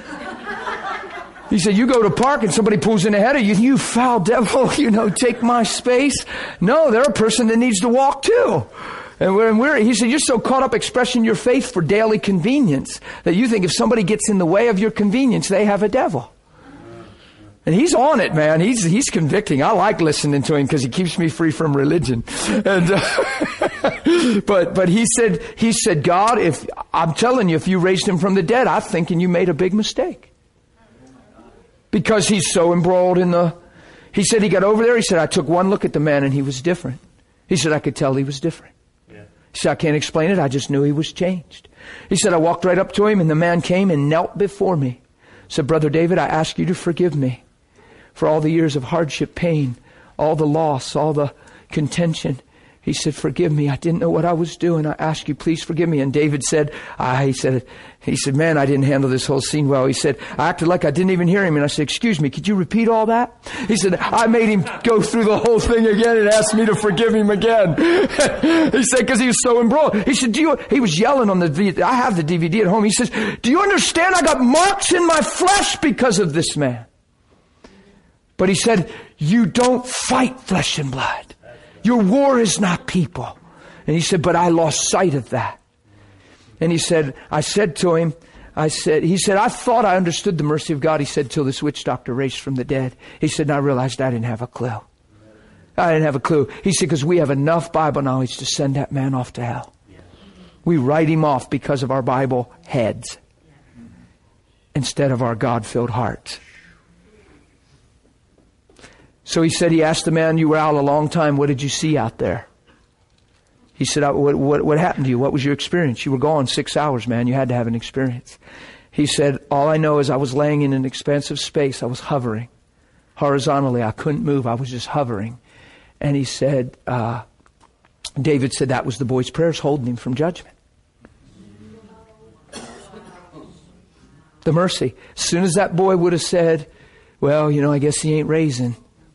He said, you go to park and somebody pulls in ahead of you, you foul devil, you know, take my space. No, they're a person that needs to walk too. And we're, and we're, he said, you're so caught up expressing your faith for daily convenience that you think if somebody gets in the way of your convenience, they have a devil. And he's on it, man. He's, he's convicting. I like listening to him because he keeps me free from religion. And, uh, but, but he said, he said, God, if, I'm telling you, if you raised him from the dead, I'm thinking you made a big mistake. Because he's so embroiled in the... He said he got over there. He said, I took one look at the man and he was different. He said, I could tell he was different. Yeah. He said, I can't explain it. I just knew he was changed. He said, I walked right up to him and the man came and knelt before me. Said, Brother David, I ask you to forgive me for all the years of hardship, pain, all the loss, all the contention. He said, forgive me. I didn't know what I was doing. I ask you, please forgive me. And David said, I, he said, he said, man, I didn't handle this whole scene well. He said, I acted like I didn't even hear him. And I said, excuse me, could you repeat all that? He said, I made him go through the whole thing again and asked me to forgive him again. He said, because he was so embroiled. He said, do you, he was yelling on the D V D. I have the D V D at home. He says, do you understand? I got marks in my flesh because of this man. But he said, you don't fight flesh and blood. Your war is not people. And he said, but I lost sight of that. And he said, I said to him, I said, he said, I thought I understood the mercy of God. He said, till this witch doctor raised from the dead. He said, and I realized I didn't have a clue. I didn't have a clue. He said, because we have enough Bible knowledge to send that man off to hell. We write him off because of our Bible heads instead of our God-filled hearts. So he said, he asked the man, you were out a long time. What did you see out there? He said, what, what, what happened to you? What was your experience? You were gone six hours, man. You had to have an experience. He said, all I know is I was laying in an expansive space. I was hovering horizontally. I couldn't move. I was just hovering. And he said, uh, David said that was the boy's prayers holding him from judgment. The mercy. As soon as that boy would have said, well, you know, I guess he ain't raising.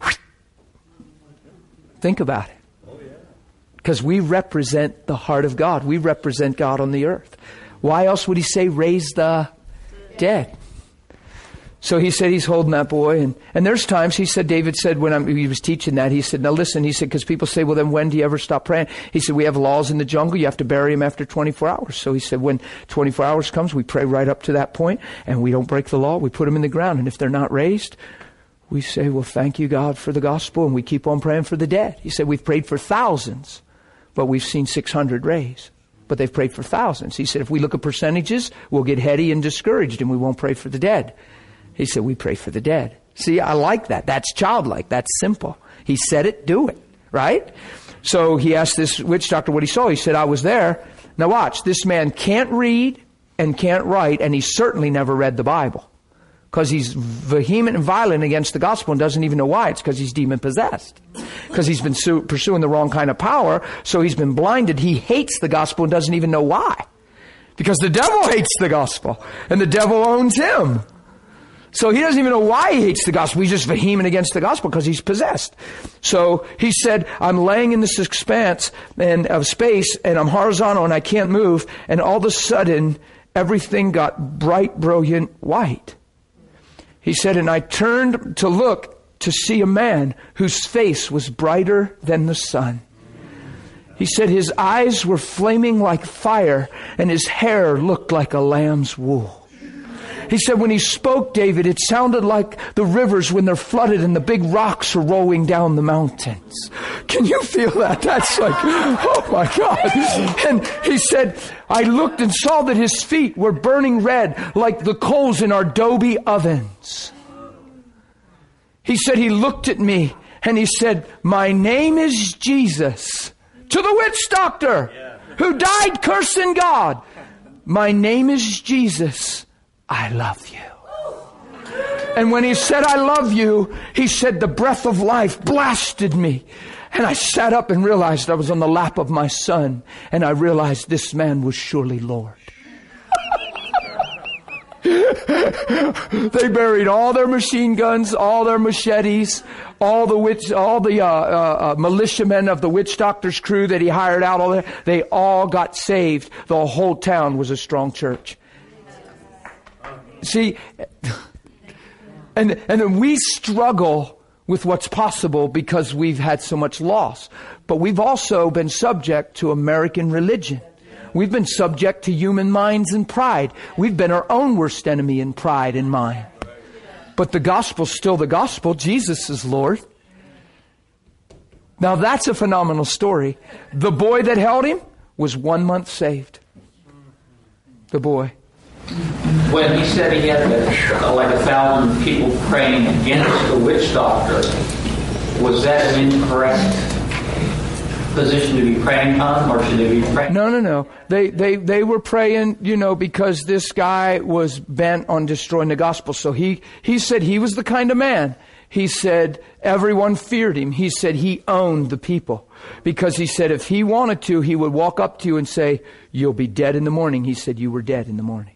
Think about it. Because we represent the heart of God. We represent God on the earth. Why else would he say raise the dead? So he said he's holding that boy. And, and there's times, he said, David said when I'm, he was teaching that, he said, now listen, he said, because people say, well, then when do you ever stop praying? He said, we have laws in the jungle. You have to bury him after twenty-four hours. So he said, when twenty-four hours comes, we pray right up to that point and we don't break the law. We put them in the ground. And if they're not raised, We say, well, thank you, God, for the gospel, and we keep on praying for the dead. He said, we've prayed for thousands, but we've seen six hundred raised. But they've prayed for thousands. He said, if we look at percentages, we'll get heady and discouraged, and we won't pray for the dead. He said, we pray for the dead. See, I like that. That's childlike. That's simple. He said it, do it. Right? So he asked this witch doctor what he saw. He said, I was there. Now watch, this man can't read and can't write, and he certainly never read the Bible. Because he's vehement and violent against the gospel and doesn't even know why. It's because he's demon-possessed. Because he's been su- pursuing the wrong kind of power, so he's been blinded. He hates the gospel and doesn't even know why. Because the devil hates the gospel, and the devil owns him. So he doesn't even know why he hates the gospel. He's just vehement against the gospel because he's possessed. So he said, I'm laying in this expanse and of space, and I'm horizontal, and I can't move, and all of a sudden, everything got bright, brilliant white. He said, and I turned to look to see a man whose face was brighter than the sun. He said his eyes were flaming like fire, and his hair looked like a lamb's wool. He said when he spoke, David, it sounded like the rivers when they're flooded and the big rocks are rolling down the mountains. Can you feel that? That's like, oh my God. And he said, I looked and saw that his feet were burning red like the coals in our adobe ovens. He said he looked at me and he said, my name is Jesus. To the witch doctor who died cursing God. My name is Jesus. I love you. And when he said, I love you, he said the breath of life blasted me. And I sat up and realized I was on the lap of my son. And I realized this man was surely Lord. They buried all their machine guns, all their machetes, all the witch, all the uh, uh, uh, militiamen of the witch doctor's crew that he hired out. All that, they all got saved. The whole town was a strong church. See, and and we struggle with what's possible because we've had so much loss. But we've also been subject to American religion. We've been subject to human minds and pride. We've been our own worst enemy in pride and mind. But the gospel's still the gospel. Jesus is Lord. Now that's a phenomenal story. The boy that held him was one month saved. The boy. When he said he had uh, like a thousand people praying against the witch doctor, was that an incorrect position to be praying on, or should they be praying? No, no, no. They, they, they were praying, you know, because this guy was bent on destroying the gospel. So he, he said he was the kind of man. He said everyone feared him. He said he owned the people. Because he said if he wanted to, he would walk up to you and say, you'll be dead in the morning. He said you were dead in the morning.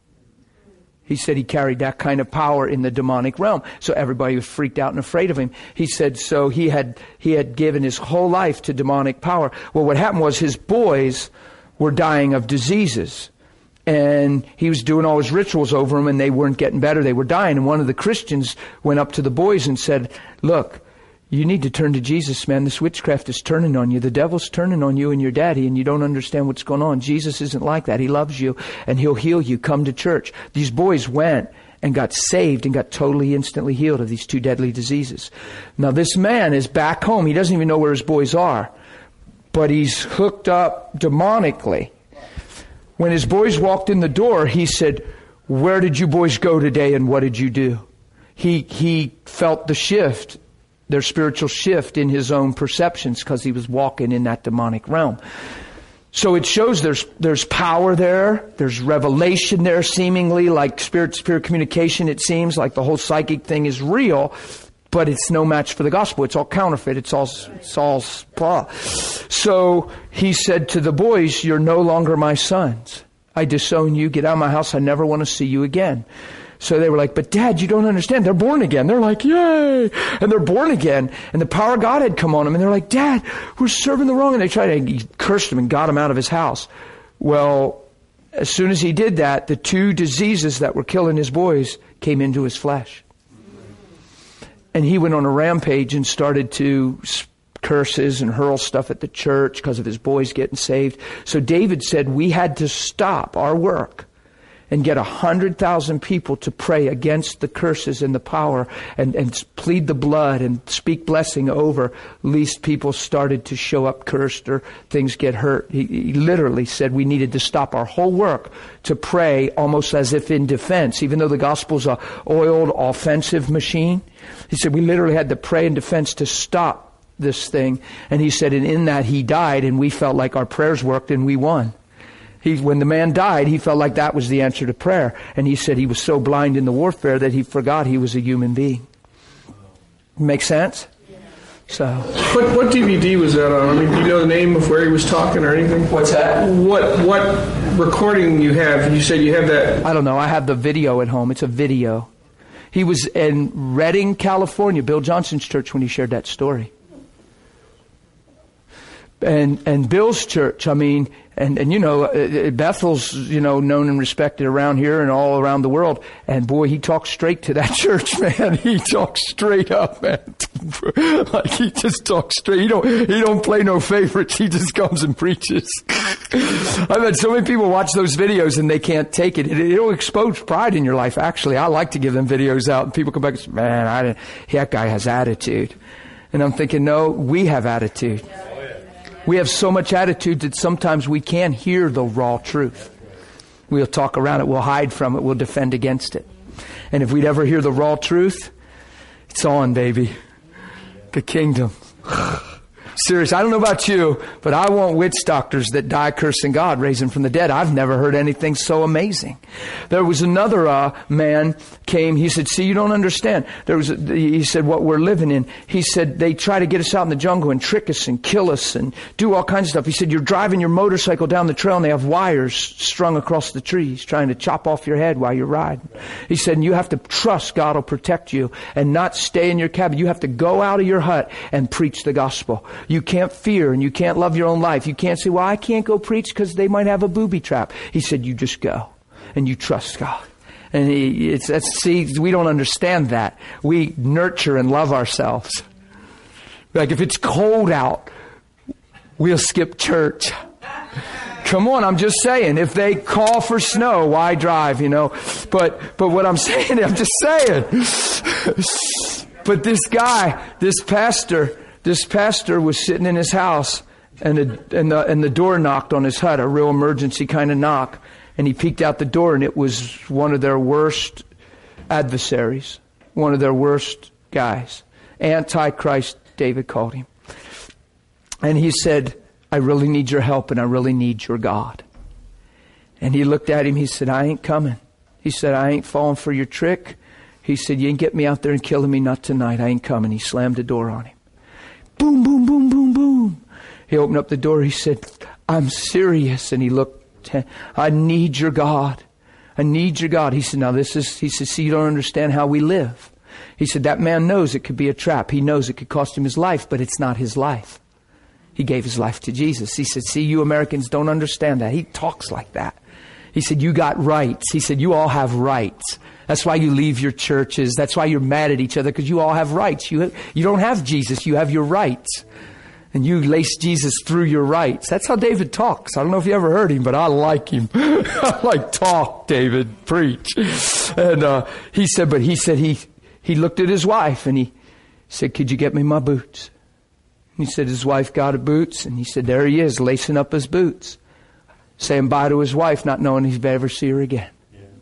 He said he carried that kind of power in the demonic realm. So everybody was freaked out and afraid of him. He said so he had he had given his whole life to demonic power. Well, what happened was his boys were dying of diseases. And he was doing all his rituals over them, and they weren't getting better. They were dying. And one of the Christians went up to the boys and said, look, you need to turn to Jesus, man. This witchcraft is turning on you. The devil's turning on you and your daddy, and you don't understand what's going on. Jesus isn't like that. He loves you, and he'll heal you. Come to church. These boys went and got saved and got totally instantly healed of these two deadly diseases. Now, this man is back home. He doesn't even know where his boys are, but he's hooked up demonically. When his boys walked in the door, he said, where did you boys go today, and what did you do? He, he felt the shift. Their spiritual shift in his own perceptions because he was walking in that demonic realm. So it shows there's there's power there. There's revelation there, seemingly like spirit spirit communication. It seems like the whole psychic thing is real, but it's no match for the gospel. It's all counterfeit. It's all it's all spa. So he said to the boys, "You're no longer my sons. I disown you. Get out of my house. I never want to see you again." So they were like, but Dad, you don't understand. They're born again. They're like, yay. And they're born again. And the power of God had come on them. And they're like, Dad, we're serving the wrong. And they tried to curse him and got him out of his house. Well, as soon as he did that, the two diseases that were killing his boys came into his flesh. And he went on a rampage and started to curses and hurl stuff at the church because of his boys getting saved. So David said we had to stop our work and get a hundred thousand people to pray against the curses and the power and, and plead the blood and speak blessing over, least people started to show up cursed or things get hurt. He, he literally said we needed to stop our whole work to pray almost as if in defense, even though the gospel's a oiled offensive machine. He said we literally had to pray in defense to stop this thing. And he said, and in that he died, and we felt like our prayers worked and we won. He, when the man died, he felt like that was the answer to prayer. And he said he was so blind in the warfare that he forgot he was a human being. Make sense? So, what what D V D was that on? I mean, do you know the name of where he was talking or anything? What's that? What what recording you have? You said you have that. I don't know. I have the video at home. It's a video. He was in Redding, California, Bill Johnson's church, when he shared that story. And and Bill's church, I mean, and, and you know, Bethel's, you know, known and respected around here and all around the world. And boy, he talks straight to that church, man. He talks straight up, man. Like he just talks straight. He don't, he don't play no favorites. He just comes and preaches. I've had so many people watch those videos and they can't take it. it. It'll expose pride in your life, actually. I like to give them videos out and people come back and say, man, I didn't, that guy has attitude. And I'm thinking, no, we have attitude. We have so much attitude that sometimes we can't hear the raw truth. We'll talk around it. We'll hide from it. We'll defend against it. And if we'd ever hear the raw truth, it's on, baby. The kingdom. Serious. I don't know about you, but I want witch doctors that die cursing God, raise him from the dead. I've never heard anything so amazing. There was another uh, man came. He said, see, you don't understand. There was. A, he said, what we're living in. He said, they try to get us out in the jungle and trick us and kill us and do all kinds of stuff. He said, you're driving your motorcycle down the trail and they have wires strung across the trees trying to chop off your head while you're riding. He said, and you have to trust God will protect you and not stay in your cabin. You have to go out of your hut and preach the gospel. You can't fear and you can't love your own life. You can't say, well, I can't go preach because they might have a booby trap. He said, you just go and you trust God. And he, it's, that's, see, we don't understand that. We nurture and love ourselves. Like if it's cold out, we'll skip church. Come on, I'm just saying, if they call for snow, why drive, you know? But, but what I'm saying, I'm just saying. But this guy, this pastor, This pastor was sitting in his house and the, and the, and the door knocked on his hut, a real emergency kind of knock. And he peeked out the door and it was one of their worst adversaries, one of their worst guys. Antichrist, David called him. And he said, I really need your help and I really need your God. And he looked at him, he said, I ain't coming. He said, I ain't falling for your trick. He said, you ain't get me out there and killing me, not tonight. I ain't coming. He slammed the door on him. Boom, boom, boom, boom, boom. He opened up the door. He said, I'm serious. And he looked, I need your God. I need your God. He said, now this is, he said, see, you don't understand how we live. He said, that man knows it could be a trap. He knows it could cost him his life, but it's not his life. He gave his life to Jesus. He said, see, you Americans don't understand that. He talks like that. He said, you got rights. He said, you all have rights. That's why you leave your churches. That's why you're mad at each other, because you all have rights. You have, you don't have Jesus. You have your rights. And you lace Jesus through your rights. That's how David talks. I don't know if you ever heard him, but I like him. I like talk, David. Preach. And uh, he said, but he said he, he looked at his wife and he said, could you get me my boots? And he said his wife got his boots. And he said, there he is, lacing up his boots. Saying bye to his wife, not knowing he'd ever see her again.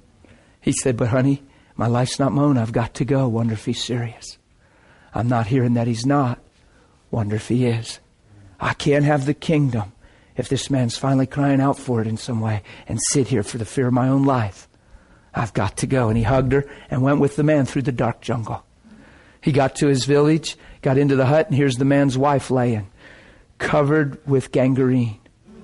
He said, but honey, my life's not my own. I've got to go. Wonder if he's serious. I'm not hearing that he's not. Wonder if he is. I can't have the kingdom if this man's finally crying out for it in some way and sit here for the fear of my own life. I've got to go. And he hugged her and went with the man through the dark jungle. He got to his village, got into the hut, and here's the man's wife laying, covered with gangrene.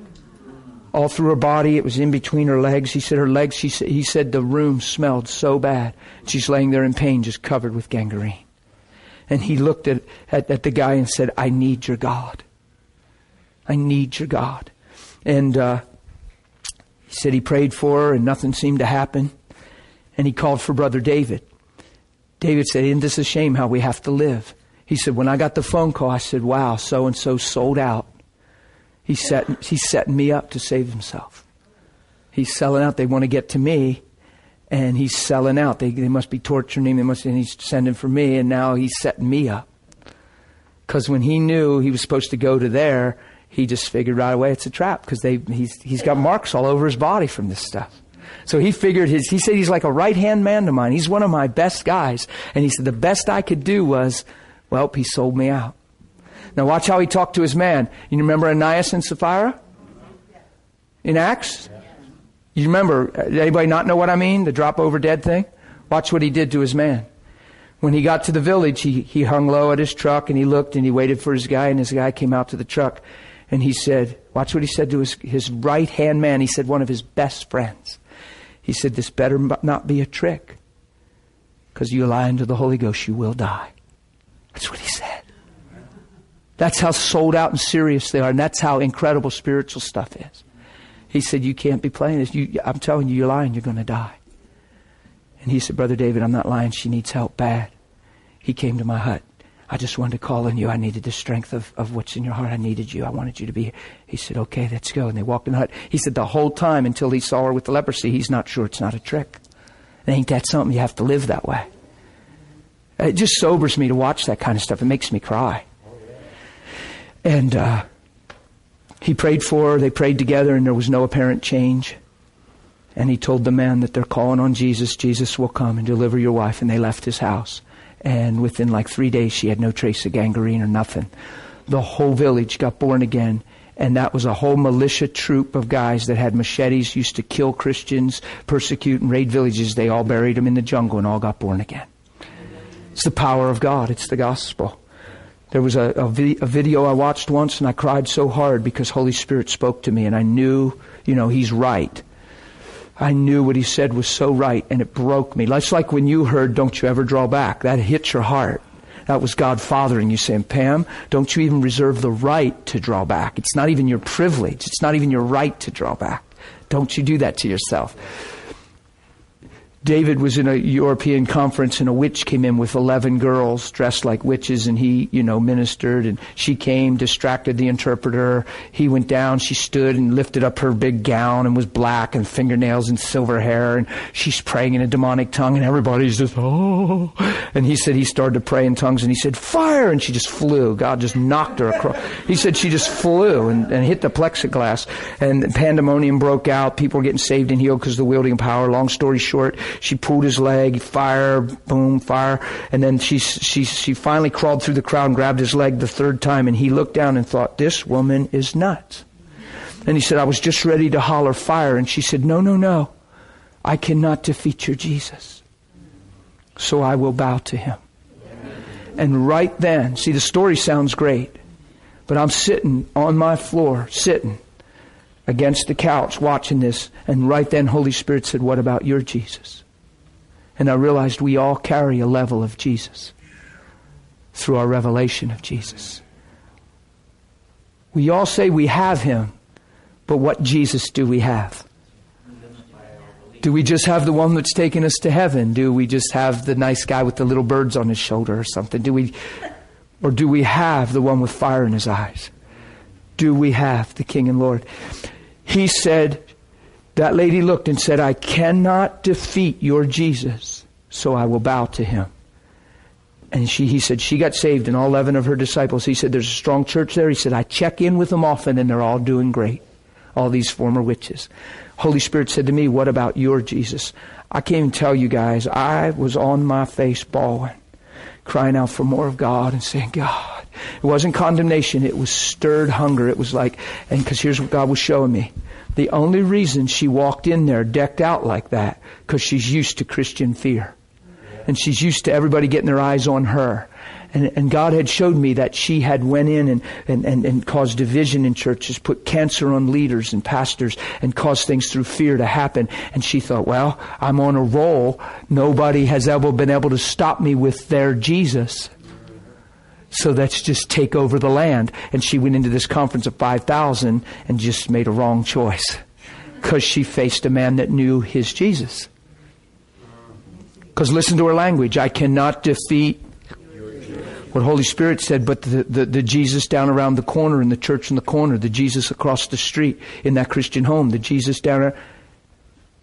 All through her body, it was in between her legs. He said her legs, she said, he said the room smelled so bad. She's laying there in pain, just covered with gangrene. And he looked at, at, at the guy and said, I need your God. I need your God. And uh, he said he prayed for her and nothing seemed to happen. And he called for Brother David. David said, isn't this a shame how we have to live? He said, when I got the phone call, I said, wow, so-and-so sold out. He's, set, he's setting me up to save himself. He's selling out. They want to get to me And he's selling out. They, they must be torturing him. They must, and he's sending for me. And now he's setting me up. Because when he knew he was supposed to go to there, he just figured right away it's a trap. Because they he's he's got marks all over his body from this stuff. So he figured his. He said he's like a right hand man to mine. He's one of my best guys. And he said the best I could do was, well, he sold me out. Now watch how he talked to his man. You remember Ananias and Sapphira in Acts? You remember, anybody not know what I mean? The drop over dead thing? Watch what he did to his man. When he got to the village, he, he hung low at his truck and he looked and he waited for his guy, and his guy came out to the truck and he said, watch what he said to his, his right hand man. He said, one of his best friends. He said, this better not be a trick, because you lie unto the Holy Ghost, you will die. That's what he said. That's how sold out and serious they are, and that's how incredible spiritual stuff is. He said, you can't be playing this. You, I'm telling you, you're lying. You're going to die. And he said, Brother David, I'm not lying. She needs help bad. He came to my hut. I just wanted to call on you. I needed the strength of, of what's in your heart. I needed you. I wanted you to be here. He said, okay, let's go. And they walked in the hut. He said the whole time until he saw her with the leprosy, he's not sure it's not a trick. And ain't that something? You have to live that way. It just sobers me to watch that kind of stuff. It makes me cry. And, uh, he prayed for her, they prayed together, and there was no apparent change. And he told the man that they're calling on Jesus. Jesus will come and deliver your wife. And they left his house. And within like three days, she had no trace of gangrene or nothing. The whole village got born again. And that was a whole militia troop of guys that had machetes, used to kill Christians, persecute and raid villages. They all buried them in the jungle and all got born again. It's the power of God. It's the gospel. There was a, a, vi- a video I watched once, and I cried so hard because Holy Spirit spoke to me, and I knew, you know, He's right. I knew what He said was so right, and it broke me. It's like when you heard, don't you ever draw back. That hit your heart. That was God fathering you, saying, Pam, don't you even reserve the right to draw back. It's not even your privilege. It's not even your right to draw back. Don't you do that to yourself. David was in a European conference, and a witch came in with eleven girls dressed like witches, and he, you know, ministered, and she came, distracted the interpreter. He went down, she stood and lifted up her big gown and was black and fingernails and silver hair, and she's praying in a demonic tongue, and everybody's just, oh. And he said he started to pray in tongues, and he said, fire, and she just flew. God just knocked her across. He said she just flew and, and hit the plexiglass, and pandemonium broke out. People were getting saved and healed because of the wielding of power. Long story short, she pulled his leg, fire, boom, fire. And then she, she, she finally crawled through the crowd and grabbed his leg the third time. And he looked down and thought, this woman is nuts. And he said, I was just ready to holler fire. And she said, no, no, no. I cannot defeat your Jesus. So I will bow to Him. And right then, see, the story sounds great, but I'm sitting on my floor, sitting against the couch watching this. And right then, Holy Spirit said, what about your Jesus? And I realized we all carry a level of Jesus through our revelation of Jesus. We all say we have Him, but what Jesus do we have? Do we just have the one that's taken us to heaven? Do we just have the nice guy with the little birds on his shoulder or something? Do we, or do we have the one with fire in his eyes? Do we have the King and Lord? He said, that lady looked and said, I cannot defeat your Jesus, so I will bow to Him. And she, he said, she got saved and all eleven of her disciples. He said, there's a strong church there. He said, I check in with them often and they're all doing great. All these former witches. Holy Spirit said to me, what about your Jesus? I can't even tell you guys, I was on my face bawling, crying out for more of God and saying, God. It wasn't condemnation. It was stirred hunger. It was like, and because here's what God was showing me. The only reason she walked in there decked out like that, because she's used to Christian fear. And she's used to everybody getting their eyes on her. And, and God had showed me that she had went in and, and, and, and caused division in churches, put cancer on leaders and pastors, and caused things through fear to happen. And she thought, well, I'm on a roll. Nobody has ever been able to stop me with their Jesus. So let's just take over the land. And she went into this conference of five thousand and just made a wrong choice. Because she faced a man that knew his Jesus. Because listen to her language. I cannot defeat what Holy Spirit said, but the, the, the Jesus down around the corner in the church in the corner, the Jesus across the street in that Christian home, the Jesus down there,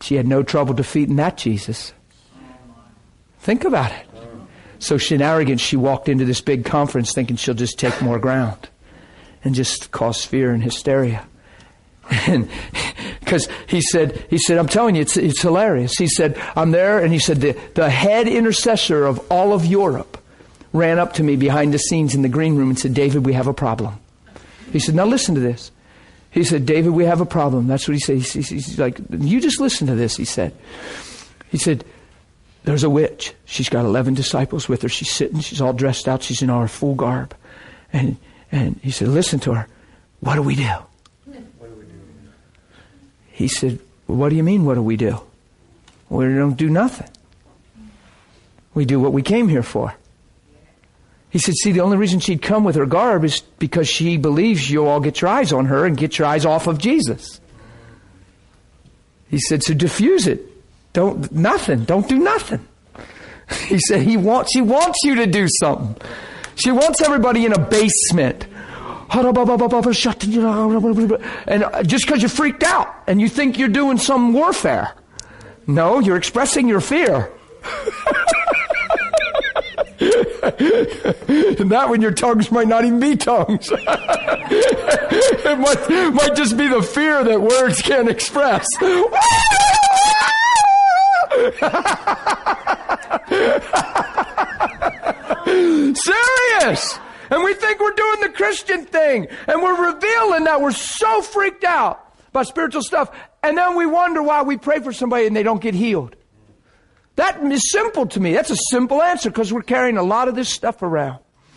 She had no trouble defeating that Jesus. Think about it. So she, in arrogance, she walked into this big conference thinking she'll just take more ground and just cause fear and hysteria. And because he said, he said, I'm telling you, it's, it's hilarious. He said, I'm there, and he said, the, the head intercessor of all of Europe ran up to me behind the scenes in the green room and said, David, we have a problem. He said, now listen to this. He said, David, we have a problem. That's what he said. He's, he's like, you just listen to this, he said. He said, there's a witch. She's got eleven disciples with her. She's sitting. She's all dressed out. She's in our full garb. And and he said, listen to her. What do we do? He said, well, what do you mean, what do we do? We don't do nothing. We do what we came here for. He said, see, the only reason she'd come with her garb is because she believes you'll all get your eyes on her and get your eyes off of Jesus. He said, so diffuse it. Don't, nothing. Don't do nothing. He said, he wants, she wants you to do something. She wants everybody in a basement. And just because you're freaked out and you think you're doing some warfare. No, you're expressing your fear. And that when your tongues might not even be tongues. It might, might just be the fear that words can't express. Serious! And we think we're doing the Christian thing. And we're revealing that we're so freaked out by spiritual stuff. And then we wonder why we pray for somebody and they don't get healed. That is simple to me. That's a simple answer because we're carrying a lot of this stuff around.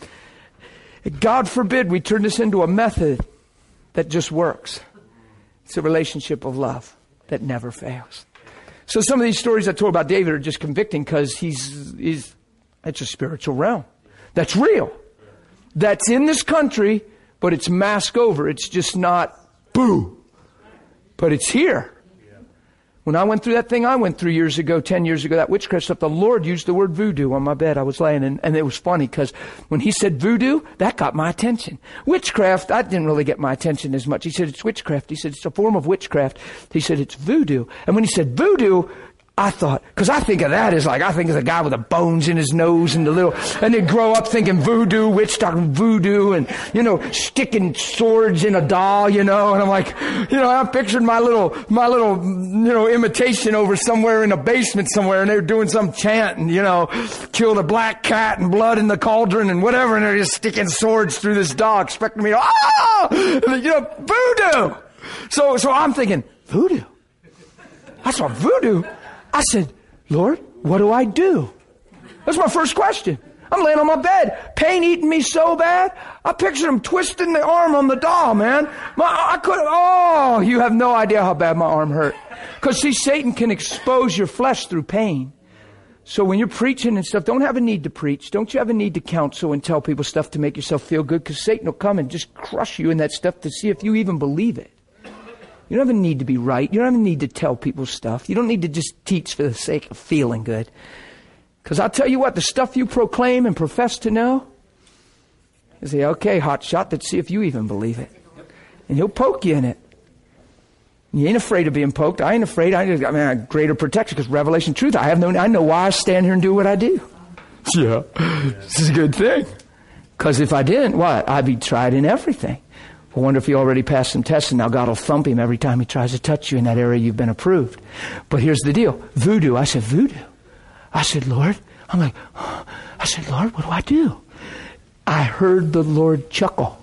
God forbid we turn this into a method that just works. It's a relationship of love that never fails. So some of these stories I told about David are just convicting because he's, he's, it's a spiritual realm. That's real. That's in this country, but it's masked over. It's just not boo. But it's here. When I went through that thing I went through years ago, ten years ago, that witchcraft stuff, the Lord used the word voodoo on my bed. I was laying, and, and it was funny because when he said voodoo, that got my attention. Witchcraft, that didn't really get my attention as much. He said, it's witchcraft. He said, it's a form of witchcraft. He said, it's voodoo. And when he said voodoo, I thought, because I think of that as like, I think of the guy with the bones in his nose and the little, and they grow up thinking voodoo, witch talking voodoo, and, you know, sticking swords in a doll, you know, and I'm like, you know, I'm picturing my little, my little, you know, imitation over somewhere in a basement somewhere, and they're doing some chant, and, you know, kill the black cat and blood in the cauldron and whatever, and they're just sticking swords through this doll, expecting me to, ah, you know, voodoo. So, so I'm thinking, voodoo? That's not voodoo. I said, Lord, what do I do? That's my first question. I'm laying on my bed, pain eating me so bad. I pictured him twisting the arm on the doll, man. My, I could, oh, you have no idea how bad my arm hurt. Because see, Satan can expose your flesh through pain. So when you're preaching and stuff, don't have a need to preach. Don't you have a need to counsel and tell people stuff to make yourself feel good? Because Satan will come and just crush you in that stuff to see if you even believe it. You don't have a need to be right. You don't have a need to tell people stuff. You don't need to just teach for the sake of feeling good. Because I'll tell you what, the stuff you proclaim and profess to know, you say, okay, hot shot, let's see if you even believe it. And he'll poke you in it. You ain't afraid of being poked. I ain't afraid. I, I mean, I have greater protection because revelation truth. I have no, I know why I stand here and do what I do. Yeah, this is a good thing. Because if I didn't, what? I'd be tried in everything. I wonder if he already passed some tests and now God will thump him every time he tries to touch you in that area you've been approved. But here's the deal. Voodoo. I said, voodoo. I said, Lord. I'm like, oh. I said, Lord, what do I do? I heard the Lord chuckle.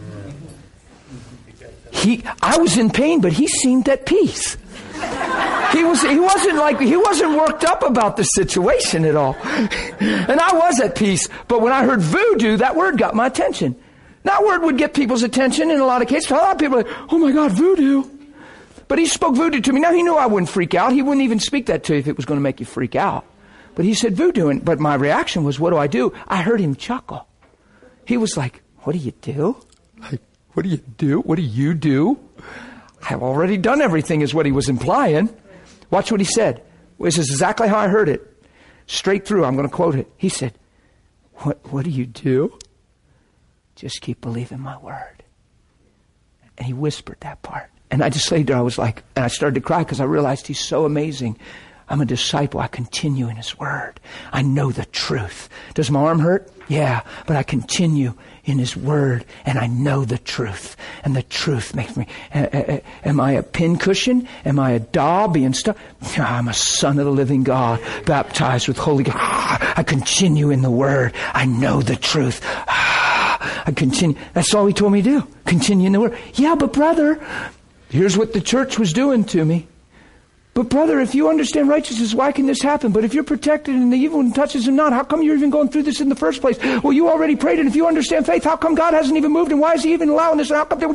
He, I was in pain, but he seemed at peace. He was, he wasn't like, he wasn't worked up about the situation at all. And I was at peace. But when I heard voodoo, that word got my attention. That word would get people's attention in a lot of cases. A lot of people are like, oh my God, voodoo. But he spoke voodoo to me. Now he knew I wouldn't freak out. He wouldn't even speak that to you if it was going to make you freak out. But he said voodoo. And, but my reaction was, what do I do? I heard him chuckle. He was like, what do you do? Like, what do you do? What do you do? I've already done everything is what he was implying. Watch what he said. This is exactly how I heard it. Straight through. I'm going to quote it. He said, what, what do you do? Just keep believing my word. And he whispered that part. And I just laid there. I was like, and I started to cry because I realized he's so amazing. I'm a disciple. I continue in his word. I know the truth. Does my arm hurt? Yeah, but I continue in his word and I know the truth. And the truth makes me, uh, uh, am I a pincushion? Am I a doll being stuck? No, I'm a son of the living God, baptized with Holy Ghost. I continue in the word. I know the truth. I continue. That's all he told me to do. Continue in the word. Yeah, but brother, here's what the church was doing to me. But brother, if you understand righteousness, why can this happen? But if you're protected and the evil one touches him not, how come you're even going through this in the first place? Well, you already prayed, and if you understand faith, how come God hasn't even moved, and why is he even allowing this? And how come?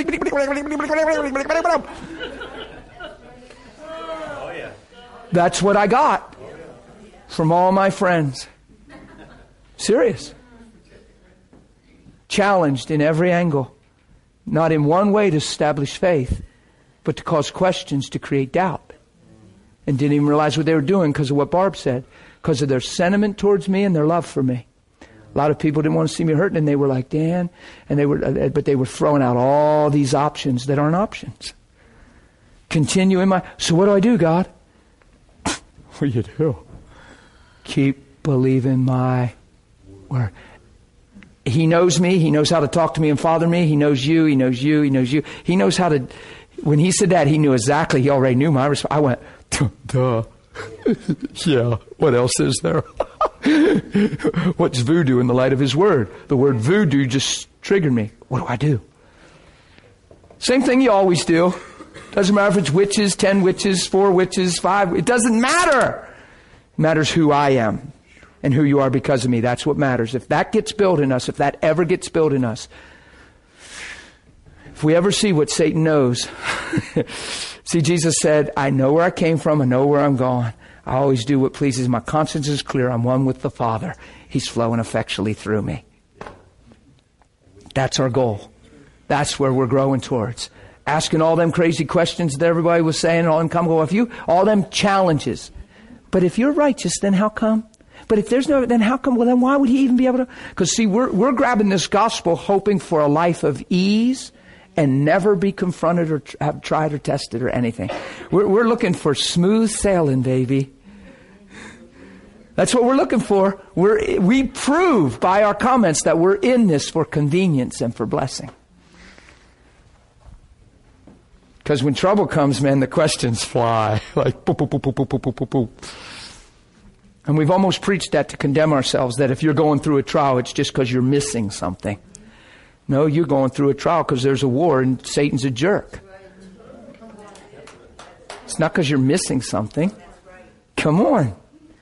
That's what I got from all my friends. Serious. Challenged in every angle. Not in one way to establish faith, but to cause questions, to create doubt. And didn't even realize what they were doing because of what Barb said. Because of their sentiment towards me and their love for me. A lot of people didn't want to see me hurting, and they were like, Dan, and they were, but they were throwing out all these options that aren't options. Continue in my, so what do I do, God? What do you do? Keep believing my word. He knows me. He knows how to talk to me and father me. He knows you. He knows you. He knows you. He knows how to, when he said that, he knew exactly. He already knew my response. I went, duh. Yeah. What else is there? What's voodoo in the light of his word? The word voodoo just triggered me. What do I do? Same thing you always do. Doesn't matter if it's witches, ten witches, four witches, five. It doesn't matter. It matters who I am and who you are because of me. That's what matters. If that gets built in us, if that ever gets built in us, if we ever see what Satan knows, see, Jesus said, I know where I came from. I know where I'm going. I always do what pleases. My conscience is clear. I'm one with the Father. He's flowing effectually through me. That's our goal. That's where we're growing towards. Asking all them crazy questions that everybody was saying, all them come go, if you, all them challenges. But if you're righteous, then how come? But if there's no, then how come? Well, then why would he even be able to? Because see, we're, we're grabbing this gospel hoping for a life of ease and never be confronted or tr- have tried or tested or anything. We're, we're looking for smooth sailing, baby. That's what we're looking for. We're, we prove by our comments that we're in this for convenience and for blessing. Because when trouble comes, man, the questions fly. Like, boop, boop, boop, boop, boop, boop, boop, boop. And we've almost preached that to condemn ourselves, that if you're going through a trial, it's just because you're missing something. No, you're going through a trial because there's a war and Satan's a jerk. It's not because you're missing something. Come on.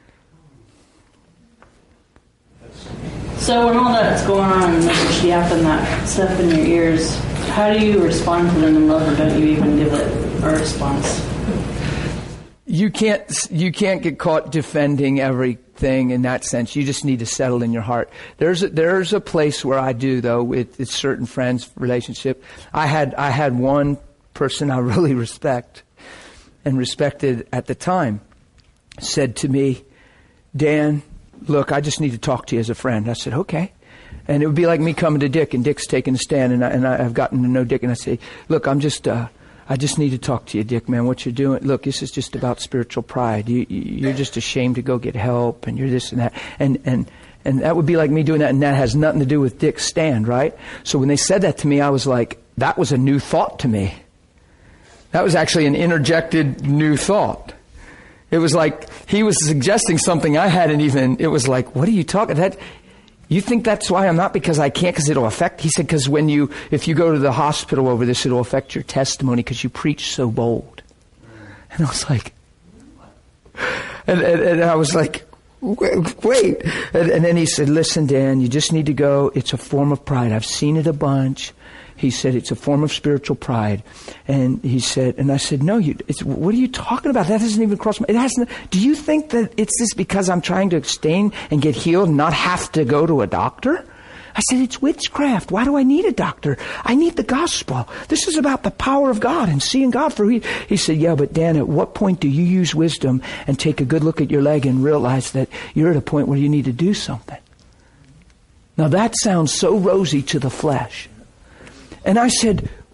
So when all that's going on and there's yapping that stuff in your ears, how do you respond to them in love, or don't you even give it a response? You can't, you can't get caught defending everything in that sense. You just need to settle in your heart. There's a, there's a place where I do, though, with, with certain friends' relationship. I had, I had one person I really respect and respected at the time said to me, Dan, look, I just need to talk to you as a friend. I said, okay. And it would be like me coming to Dick, and Dick's taking a stand, and, I, and I, I've gotten to know Dick, and I say, look, I'm just, uh, I just need to talk to you, Dick, man, what you're doing. Look, this is just about spiritual pride. You, you're just ashamed to go get help, and you're this and that. And, and, and that would be like me doing that, and that has nothing to do with Dick's stand, right? So when they said that to me, I was like, that was a new thought to me. That was actually an interjected new thought. It was like he was suggesting something I hadn't even, it was like, what are you talking about? You think that's why I'm not? Because I can't, because it'll affect, he said, because when you, if you go to the hospital over this, it'll affect your testimony because you preach so bold. And I was like, and, and, and I was like, wait. And, and then he said, listen, Dan, you just need to go. It's a form of pride. I've seen it a bunch. He said, it's a form of spiritual pride. And he said, and I said, no, you, it's, what are you talking about? That doesn't even cross my, it hasn't, do you think that it's this because I'm trying to abstain and get healed and not have to go to a doctor? I said, it's witchcraft. Why do I need a doctor? I need the gospel. This is about the power of God and seeing God for who he, he said, yeah, but Dan, at what point do you use wisdom and take a good look at your leg and realize that you're at a point where you need to do something? Now that sounds so rosy to the flesh. And I said,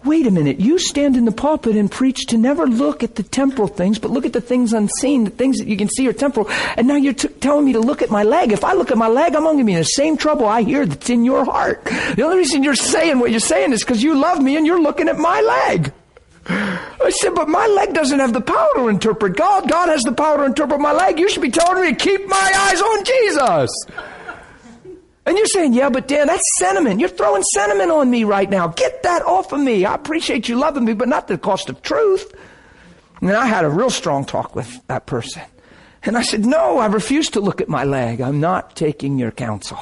wait a minute, you stand in the pulpit and preach to never look at the temporal things, but look at the things unseen, the things that you can see are temporal. And now you're t- telling me to look at my leg. If I look at my leg, I'm going to be in the same trouble I hear that's in your heart. The only reason you're saying what you're saying is because you love me and you're looking at my leg. I said, but my leg doesn't have the power to interpret God. God has the power to interpret my leg. You should be telling me to keep my eyes on Jesus. And you're saying, yeah, but Dan, that's sentiment. You're throwing sentiment on me right now. Get that off of me. I appreciate you loving me, but not at the cost of truth. And I had a real strong talk with that person. And I said, no, I refuse to look at my leg. I'm not taking your counsel.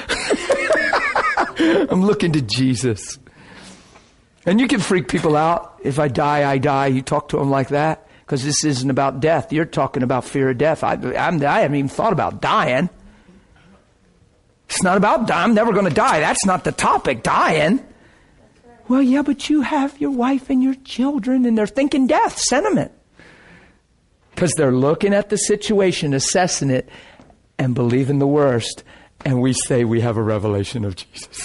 I'm looking to Jesus. And you can freak people out. If I die, I die. You talk to them like that. Because this isn't about death. You're talking about fear of death. I, I'm, I haven't even thought about dying. It's not about dying. I'm never going to die. That's not the topic, dying. Well, yeah, but you have your wife and your children, and they're thinking death, sentiment. Because they're looking at the situation, assessing it, and believing the worst. And we say we have a revelation of Jesus.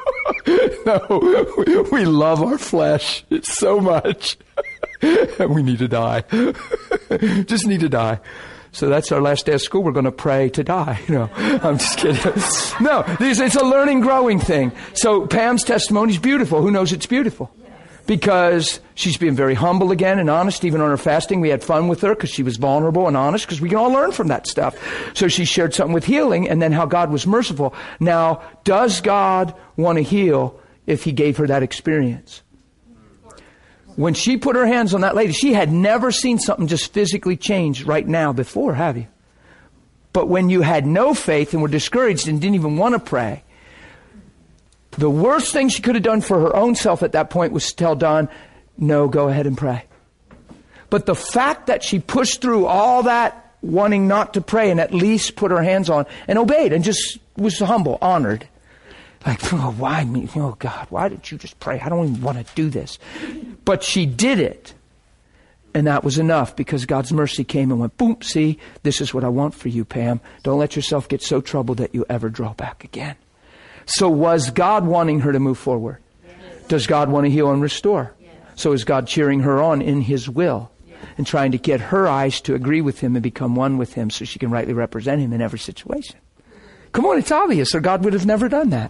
No, we love our flesh so much. And we need to die. Just need to die. So that's our last day of school. We're going to pray to die. No, I'm just kidding. No, it's a learning, growing thing. So Pam's testimony is beautiful. Who knows it's beautiful? Because she's being very humble again and honest. Even on her fasting, we had fun with her because she was vulnerable and honest, because we can all learn from that stuff. So she shared something with healing and then how God was merciful. Now, does God want to heal if he gave her that experience? When she put her hands on that lady, she had never seen something just physically change right now before, have you? But when you had no faith and were discouraged and didn't even want to pray, the worst thing she could have done for her own self at that point was to tell Don, no, go ahead and pray. But the fact that she pushed through all that wanting not to pray and at least put her hands on and obeyed and just was humble, honored. Like, oh, why me? Oh, God, why did you just pray? I don't even want to do this. But she did it. And that was enough because God's mercy came and went, boom, see, this is what I want for you, Pam. Don't let yourself get so troubled that you ever draw back again. So was God wanting her to move forward? Yes. Does God want to heal and restore? Yes. So is God cheering her on in his will yes. and trying to get her eyes to agree with him and become one with him so she can rightly represent him in every situation? Come on, it's obvious, or God would have never done that.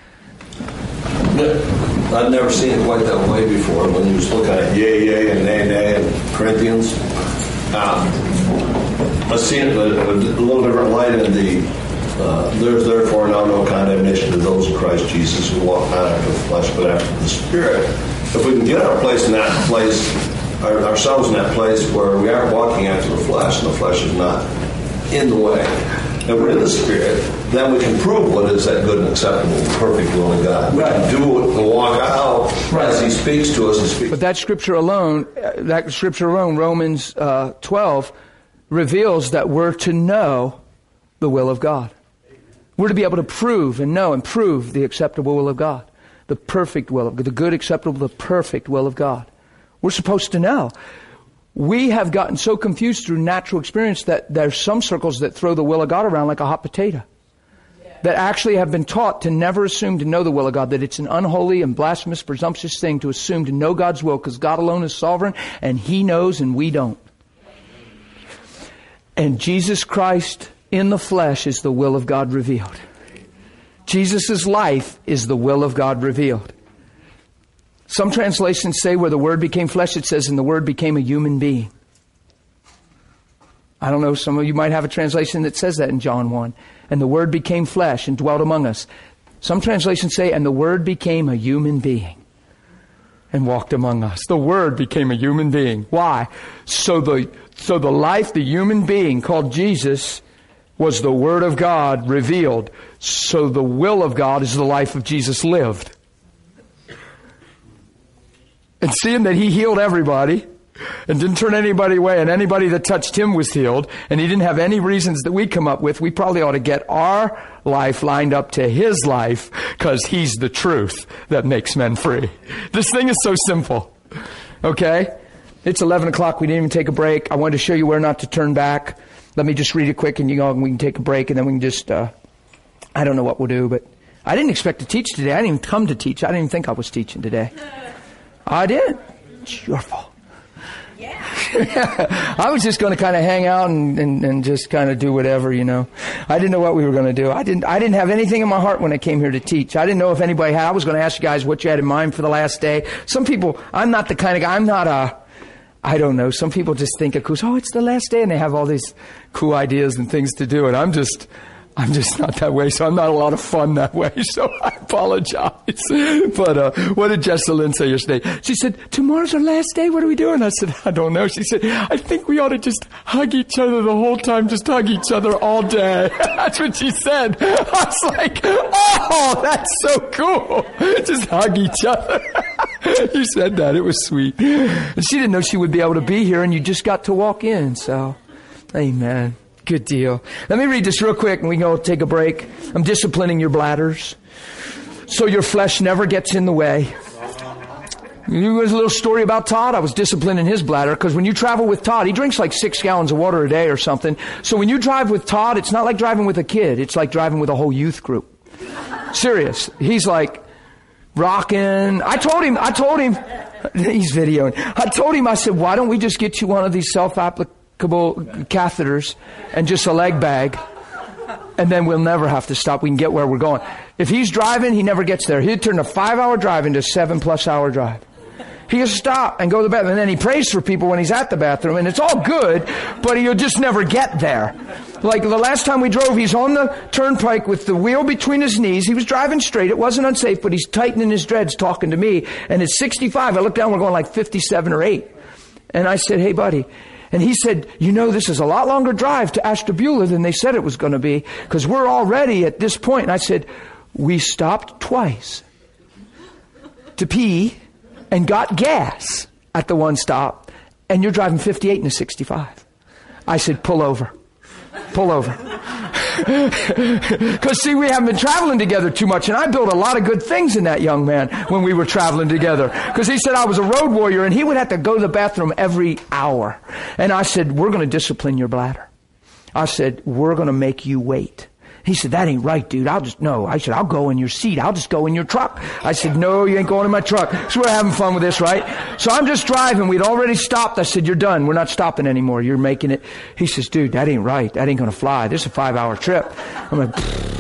I've never seen it quite that way before. When you was looking at yea, yea, and nay, nay, and Corinthians, um, I've seen it a, a little different light in the uh, there's therefore now no condemnation to those in Christ Jesus who walk not after the flesh but after the Spirit. If we can get our place in that place, our, ourselves in that place where we aren't walking after the flesh and the flesh is not in the way, and we're in the Spirit, then we can prove what is that good and acceptable and perfect will of God. We can do it and walk out right. as he speaks to us. And speaks. But that scripture alone, uh, that scripture alone, Romans uh, twelve, reveals that we're to know the will of God. We're to be able to prove and know and prove the acceptable will of God. The perfect will of God. The good, acceptable, the perfect will of God. We're supposed to know. We have gotten so confused through natural experience that there's some circles that throw the will of God around like a hot potato. That actually have been taught to never assume to know the will of God. That it's an unholy and blasphemous, presumptuous thing to assume to know God's will because God alone is sovereign and he knows and we don't. And Jesus Christ in the flesh is the will of God revealed. Jesus' life is the will of God revealed. Some translations say where the Word became flesh, it says, and the Word became a human being. I don't know, some of you might have a translation that says that in John one. And the Word became flesh and dwelt among us. Some translations say, and the Word became a human being and walked among us. The Word became a human being. Why? So the, so the life, the human being called Jesus was the Word of God revealed. So the will of God is the life of Jesus lived. And seeing that he healed everybody and didn't turn anybody away and anybody that touched him was healed and he didn't have any reasons that we come up with, we probably ought to get our life lined up to his life because he's the truth that makes men free. This thing is so simple. Okay? It's eleven o'clock. We didn't even take a break. I wanted to show you where not to turn back. Let me just read it quick and you know, we can take a break and then we can just, uh, I don't know what we'll do, but I didn't expect to teach today. I didn't even come to teach. I didn't even think I was teaching today. I did. It's your fault. I was just going to kind of hang out and, and, and just kind of do whatever, you know. I didn't know what we were going to do. I didn't I didn't have anything in my heart when I came here to teach. I didn't know if anybody had. I was going to ask you guys what you had in mind for the last day. Some people, I'm not the kind of guy, I'm not a, I don't know. Some people just think of cool, oh, it's the last day, and they have all these cool ideas and things to do, and I'm just... I'm just not that way, so I'm not a lot of fun that way, so I apologize. But uh, what did Jessalyn say yesterday? She said, tomorrow's our last day, what are we doing? I said, I don't know. She said, I think we ought to just hug each other the whole time, just hug each other all day. That's what she said. I was like, oh, that's so cool. Just hug each other. You said that. It was sweet. And she didn't know she would be able to be here, and you just got to walk in, so amen. Good deal. Let me read this real quick and we can go take a break. I'm disciplining your bladders so your flesh never gets in the way. There's a little story about Todd. I was disciplining his bladder because when you travel with Todd, he drinks like six gallons of water a day or something. So when you drive with Todd, it's not like driving with a kid. It's like driving with a whole youth group. Serious. He's like rocking. I told him, I told him, he's videoing. I told him, I said, why don't we just get you one of these self-applicable catheters and just a leg bag, and then we'll never have to stop. We can get where we're going. If he's driving, he never gets there. He'd turn a five-hour drive into a seven-plus hour drive. He'll stop and go to the bathroom, and then he prays for people when he's at the bathroom, and it's all good, but he'll just never get there. Like the last time we drove, he's on the turnpike with the wheel between his knees. He was driving straight. It wasn't unsafe, but he's tightening his dreads talking to me, and at sixty-five, I look down, we're going like fifty-seven or eight. And I said, hey, buddy. And he said, you know, this is a lot longer drive to Ashtabula than they said it was going to be because we're already at this point. And I said, we stopped twice to pee and got gas at the one stop, and you're driving fifty-eight in a sixty-five. I said, pull over. Pull over. Because, see, we haven't been traveling together too much, and I built a lot of good things in that young man when we were traveling together. Because he said I was a road warrior, and he would have to go to the bathroom every hour. And I said, we're going to discipline your bladder. I said, we're going to make you wait. He said, that ain't right, dude. I'll just, no. I said, I'll go in your seat. I'll just go in your truck. I said, no, you ain't going in my truck. So we're having fun with this, right? So I'm just driving. We'd already stopped. I said, you're done. We're not stopping anymore. You're making it. He says, dude, that ain't right. That ain't going to fly. This is a five hour trip. I'm like,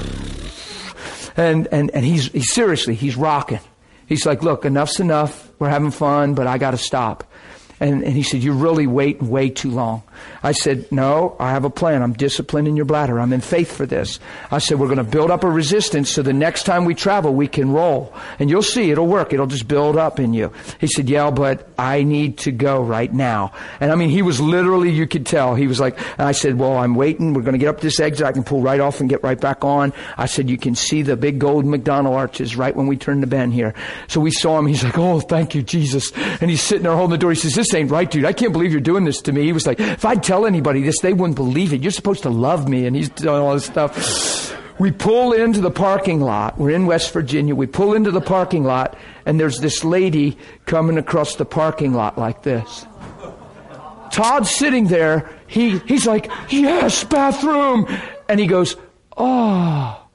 and, and, and he's, he's seriously, he's rocking. He's like, look, enough's enough. We're having fun, but I got to stop. And, and he said, you're really waiting way too long. I said, no, I have a plan. I'm disciplining your bladder. I'm in faith for this. I said, we're going to build up a resistance so the next time we travel, we can roll. And you'll see, it'll work. It'll just build up in you. He said, yeah, but I need to go right now. And I mean, he was literally, you could tell. He was like, and I said, well, I'm waiting. We're going to get up this exit. I can pull right off and get right back on. I said, you can see the big gold McDonald arches right when we turn the bend here. So we saw him. He's like, oh, thank you, Jesus. And he's sitting there holding the door. He says, this ain't right, dude. I can't believe you're doing this to me. He was like, if I'd tell anybody this, they wouldn't believe it. You're supposed to love me. And he's doing all this stuff. We pull into the parking lot. We're in West Virginia. We pull into the parking lot, and there's this lady coming across the parking lot like this. Todd's sitting there. He He's like, yes, bathroom. And he goes, oh,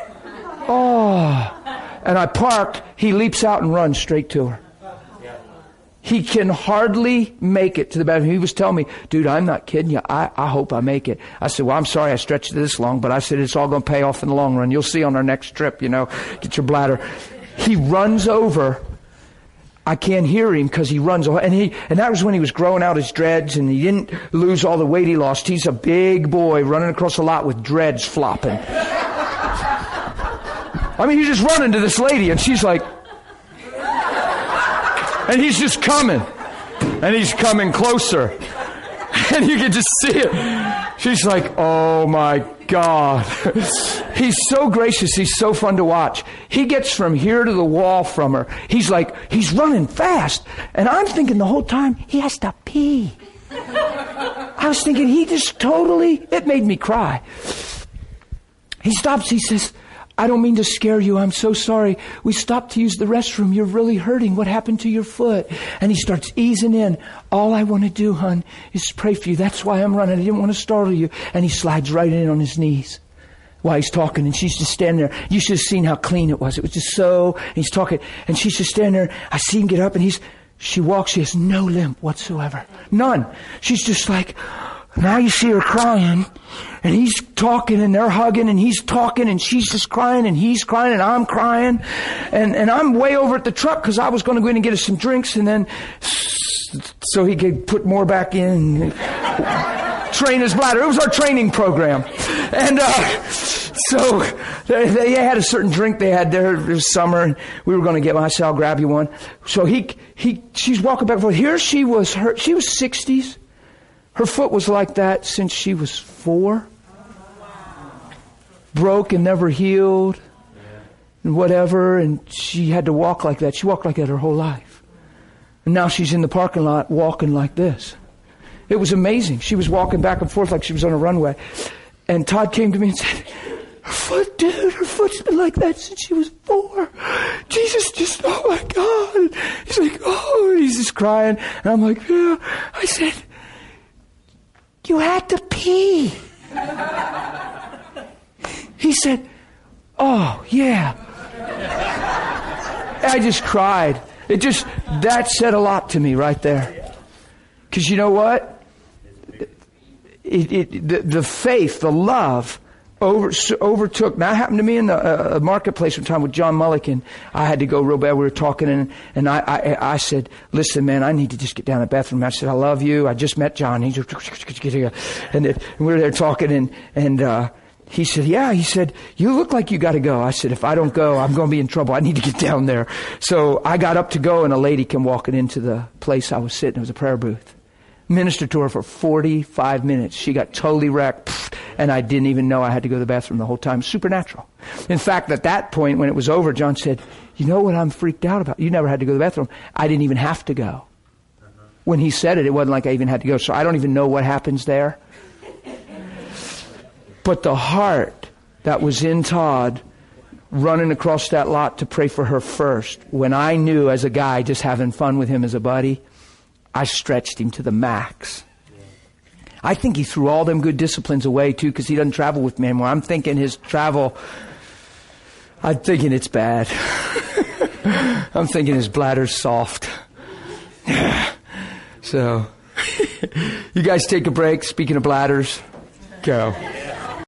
oh. And I parked. He leaps out and runs straight to her. He can hardly make it to the bathroom. He was telling me, dude, I'm not kidding you. I, I hope I make it. I said, well, I'm sorry I stretched it this long, but I said, it's all going to pay off in the long run. You'll see on our next trip, you know, get your bladder. He runs over. I can't hear him because he runs over. And he, and that was when he was growing out his dreads and he didn't lose all the weight he lost. He's a big boy running across the lot with dreads flopping. I mean, he's just running to this lady and she's like, and he's just coming. And he's coming closer. And you can just see it. She's like, oh my God. He's so gracious. He's so fun to watch. He gets from here to the wall from her. He's like, he's running fast. And I'm thinking the whole time, he has to pee. I was thinking, he just totally, it made me cry. He stops. He says, I don't mean to scare you. I'm so sorry. We stopped to use the restroom. You're really hurting. What happened to your foot? And he starts easing in. All I want to do, hon, is pray for you. That's why I'm running. I didn't want to startle you. And he slides right in on his knees while he's talking. And she's just standing there. You should have seen how clean it was. It was just so, and he's talking. And she's just standing there. I see him get up and he's, She walks, she has no limp whatsoever. None. She's just like, now you see her crying, and he's talking, and they're hugging, and he's talking, and she's just crying, and he's crying, and I'm crying. And, and I'm way over at the truck because I was going to go in and get us some drinks, and then so he could put more back in, train his bladder. It was our training program. And uh, so they, they had a certain drink they had there. It was summer, and we were going to get one. I said, I'll grab you one. So he, he, she's walking back and forth. Here she was, her, she was sixties. Her foot was like that since she was four. Broke and never healed and whatever. And she had to walk like that. She walked like that her whole life. And now she's in the parking lot walking like this. It was amazing. She was walking back and forth like she was on a runway. And Todd came to me and said, her foot, dude, her foot's been like that since she was four. Jesus just, oh my God. He's like, oh, he's just crying. And I'm like, yeah. I said, you had to pee. He said, oh, yeah. I just cried. It just, that said a lot to me right there. Because you know what? It, it, the, the faith, the love over, overtook. Now, it happened to me in the uh, marketplace one time with John Mulliken. I had to go real bad. We were talking, and, and I, I, I said, listen, man, I need to just get down to the bathroom. I said, I love you. I just met John. He's, and, and we were there talking, and, and uh, he said, yeah. He said, you look like you got to go. I said, if I don't go, I'm going to be in trouble. I need to get down there. So I got up to go, and a lady came walking into the place I was sitting. It was a prayer booth. Ministered to her for forty-five minutes. She got totally wrecked, and I didn't even know I had to go to the bathroom the whole time. Supernatural. In fact, at that point, when it was over, John said, you know what I'm freaked out about? You never had to go to the bathroom. I didn't even have to go. When he said it, it wasn't like I even had to go. So I don't even know what happens there. But the heart that was in Todd running across that lot to pray for her first, when I knew as a guy just having fun with him as a buddy, I stretched him to the max. I think he threw all them good disciplines away too, because he doesn't travel with me anymore. I'm thinking his travel, I'm thinking it's bad. I'm thinking his bladder's soft. So, you guys take a break. Speaking of bladders, go.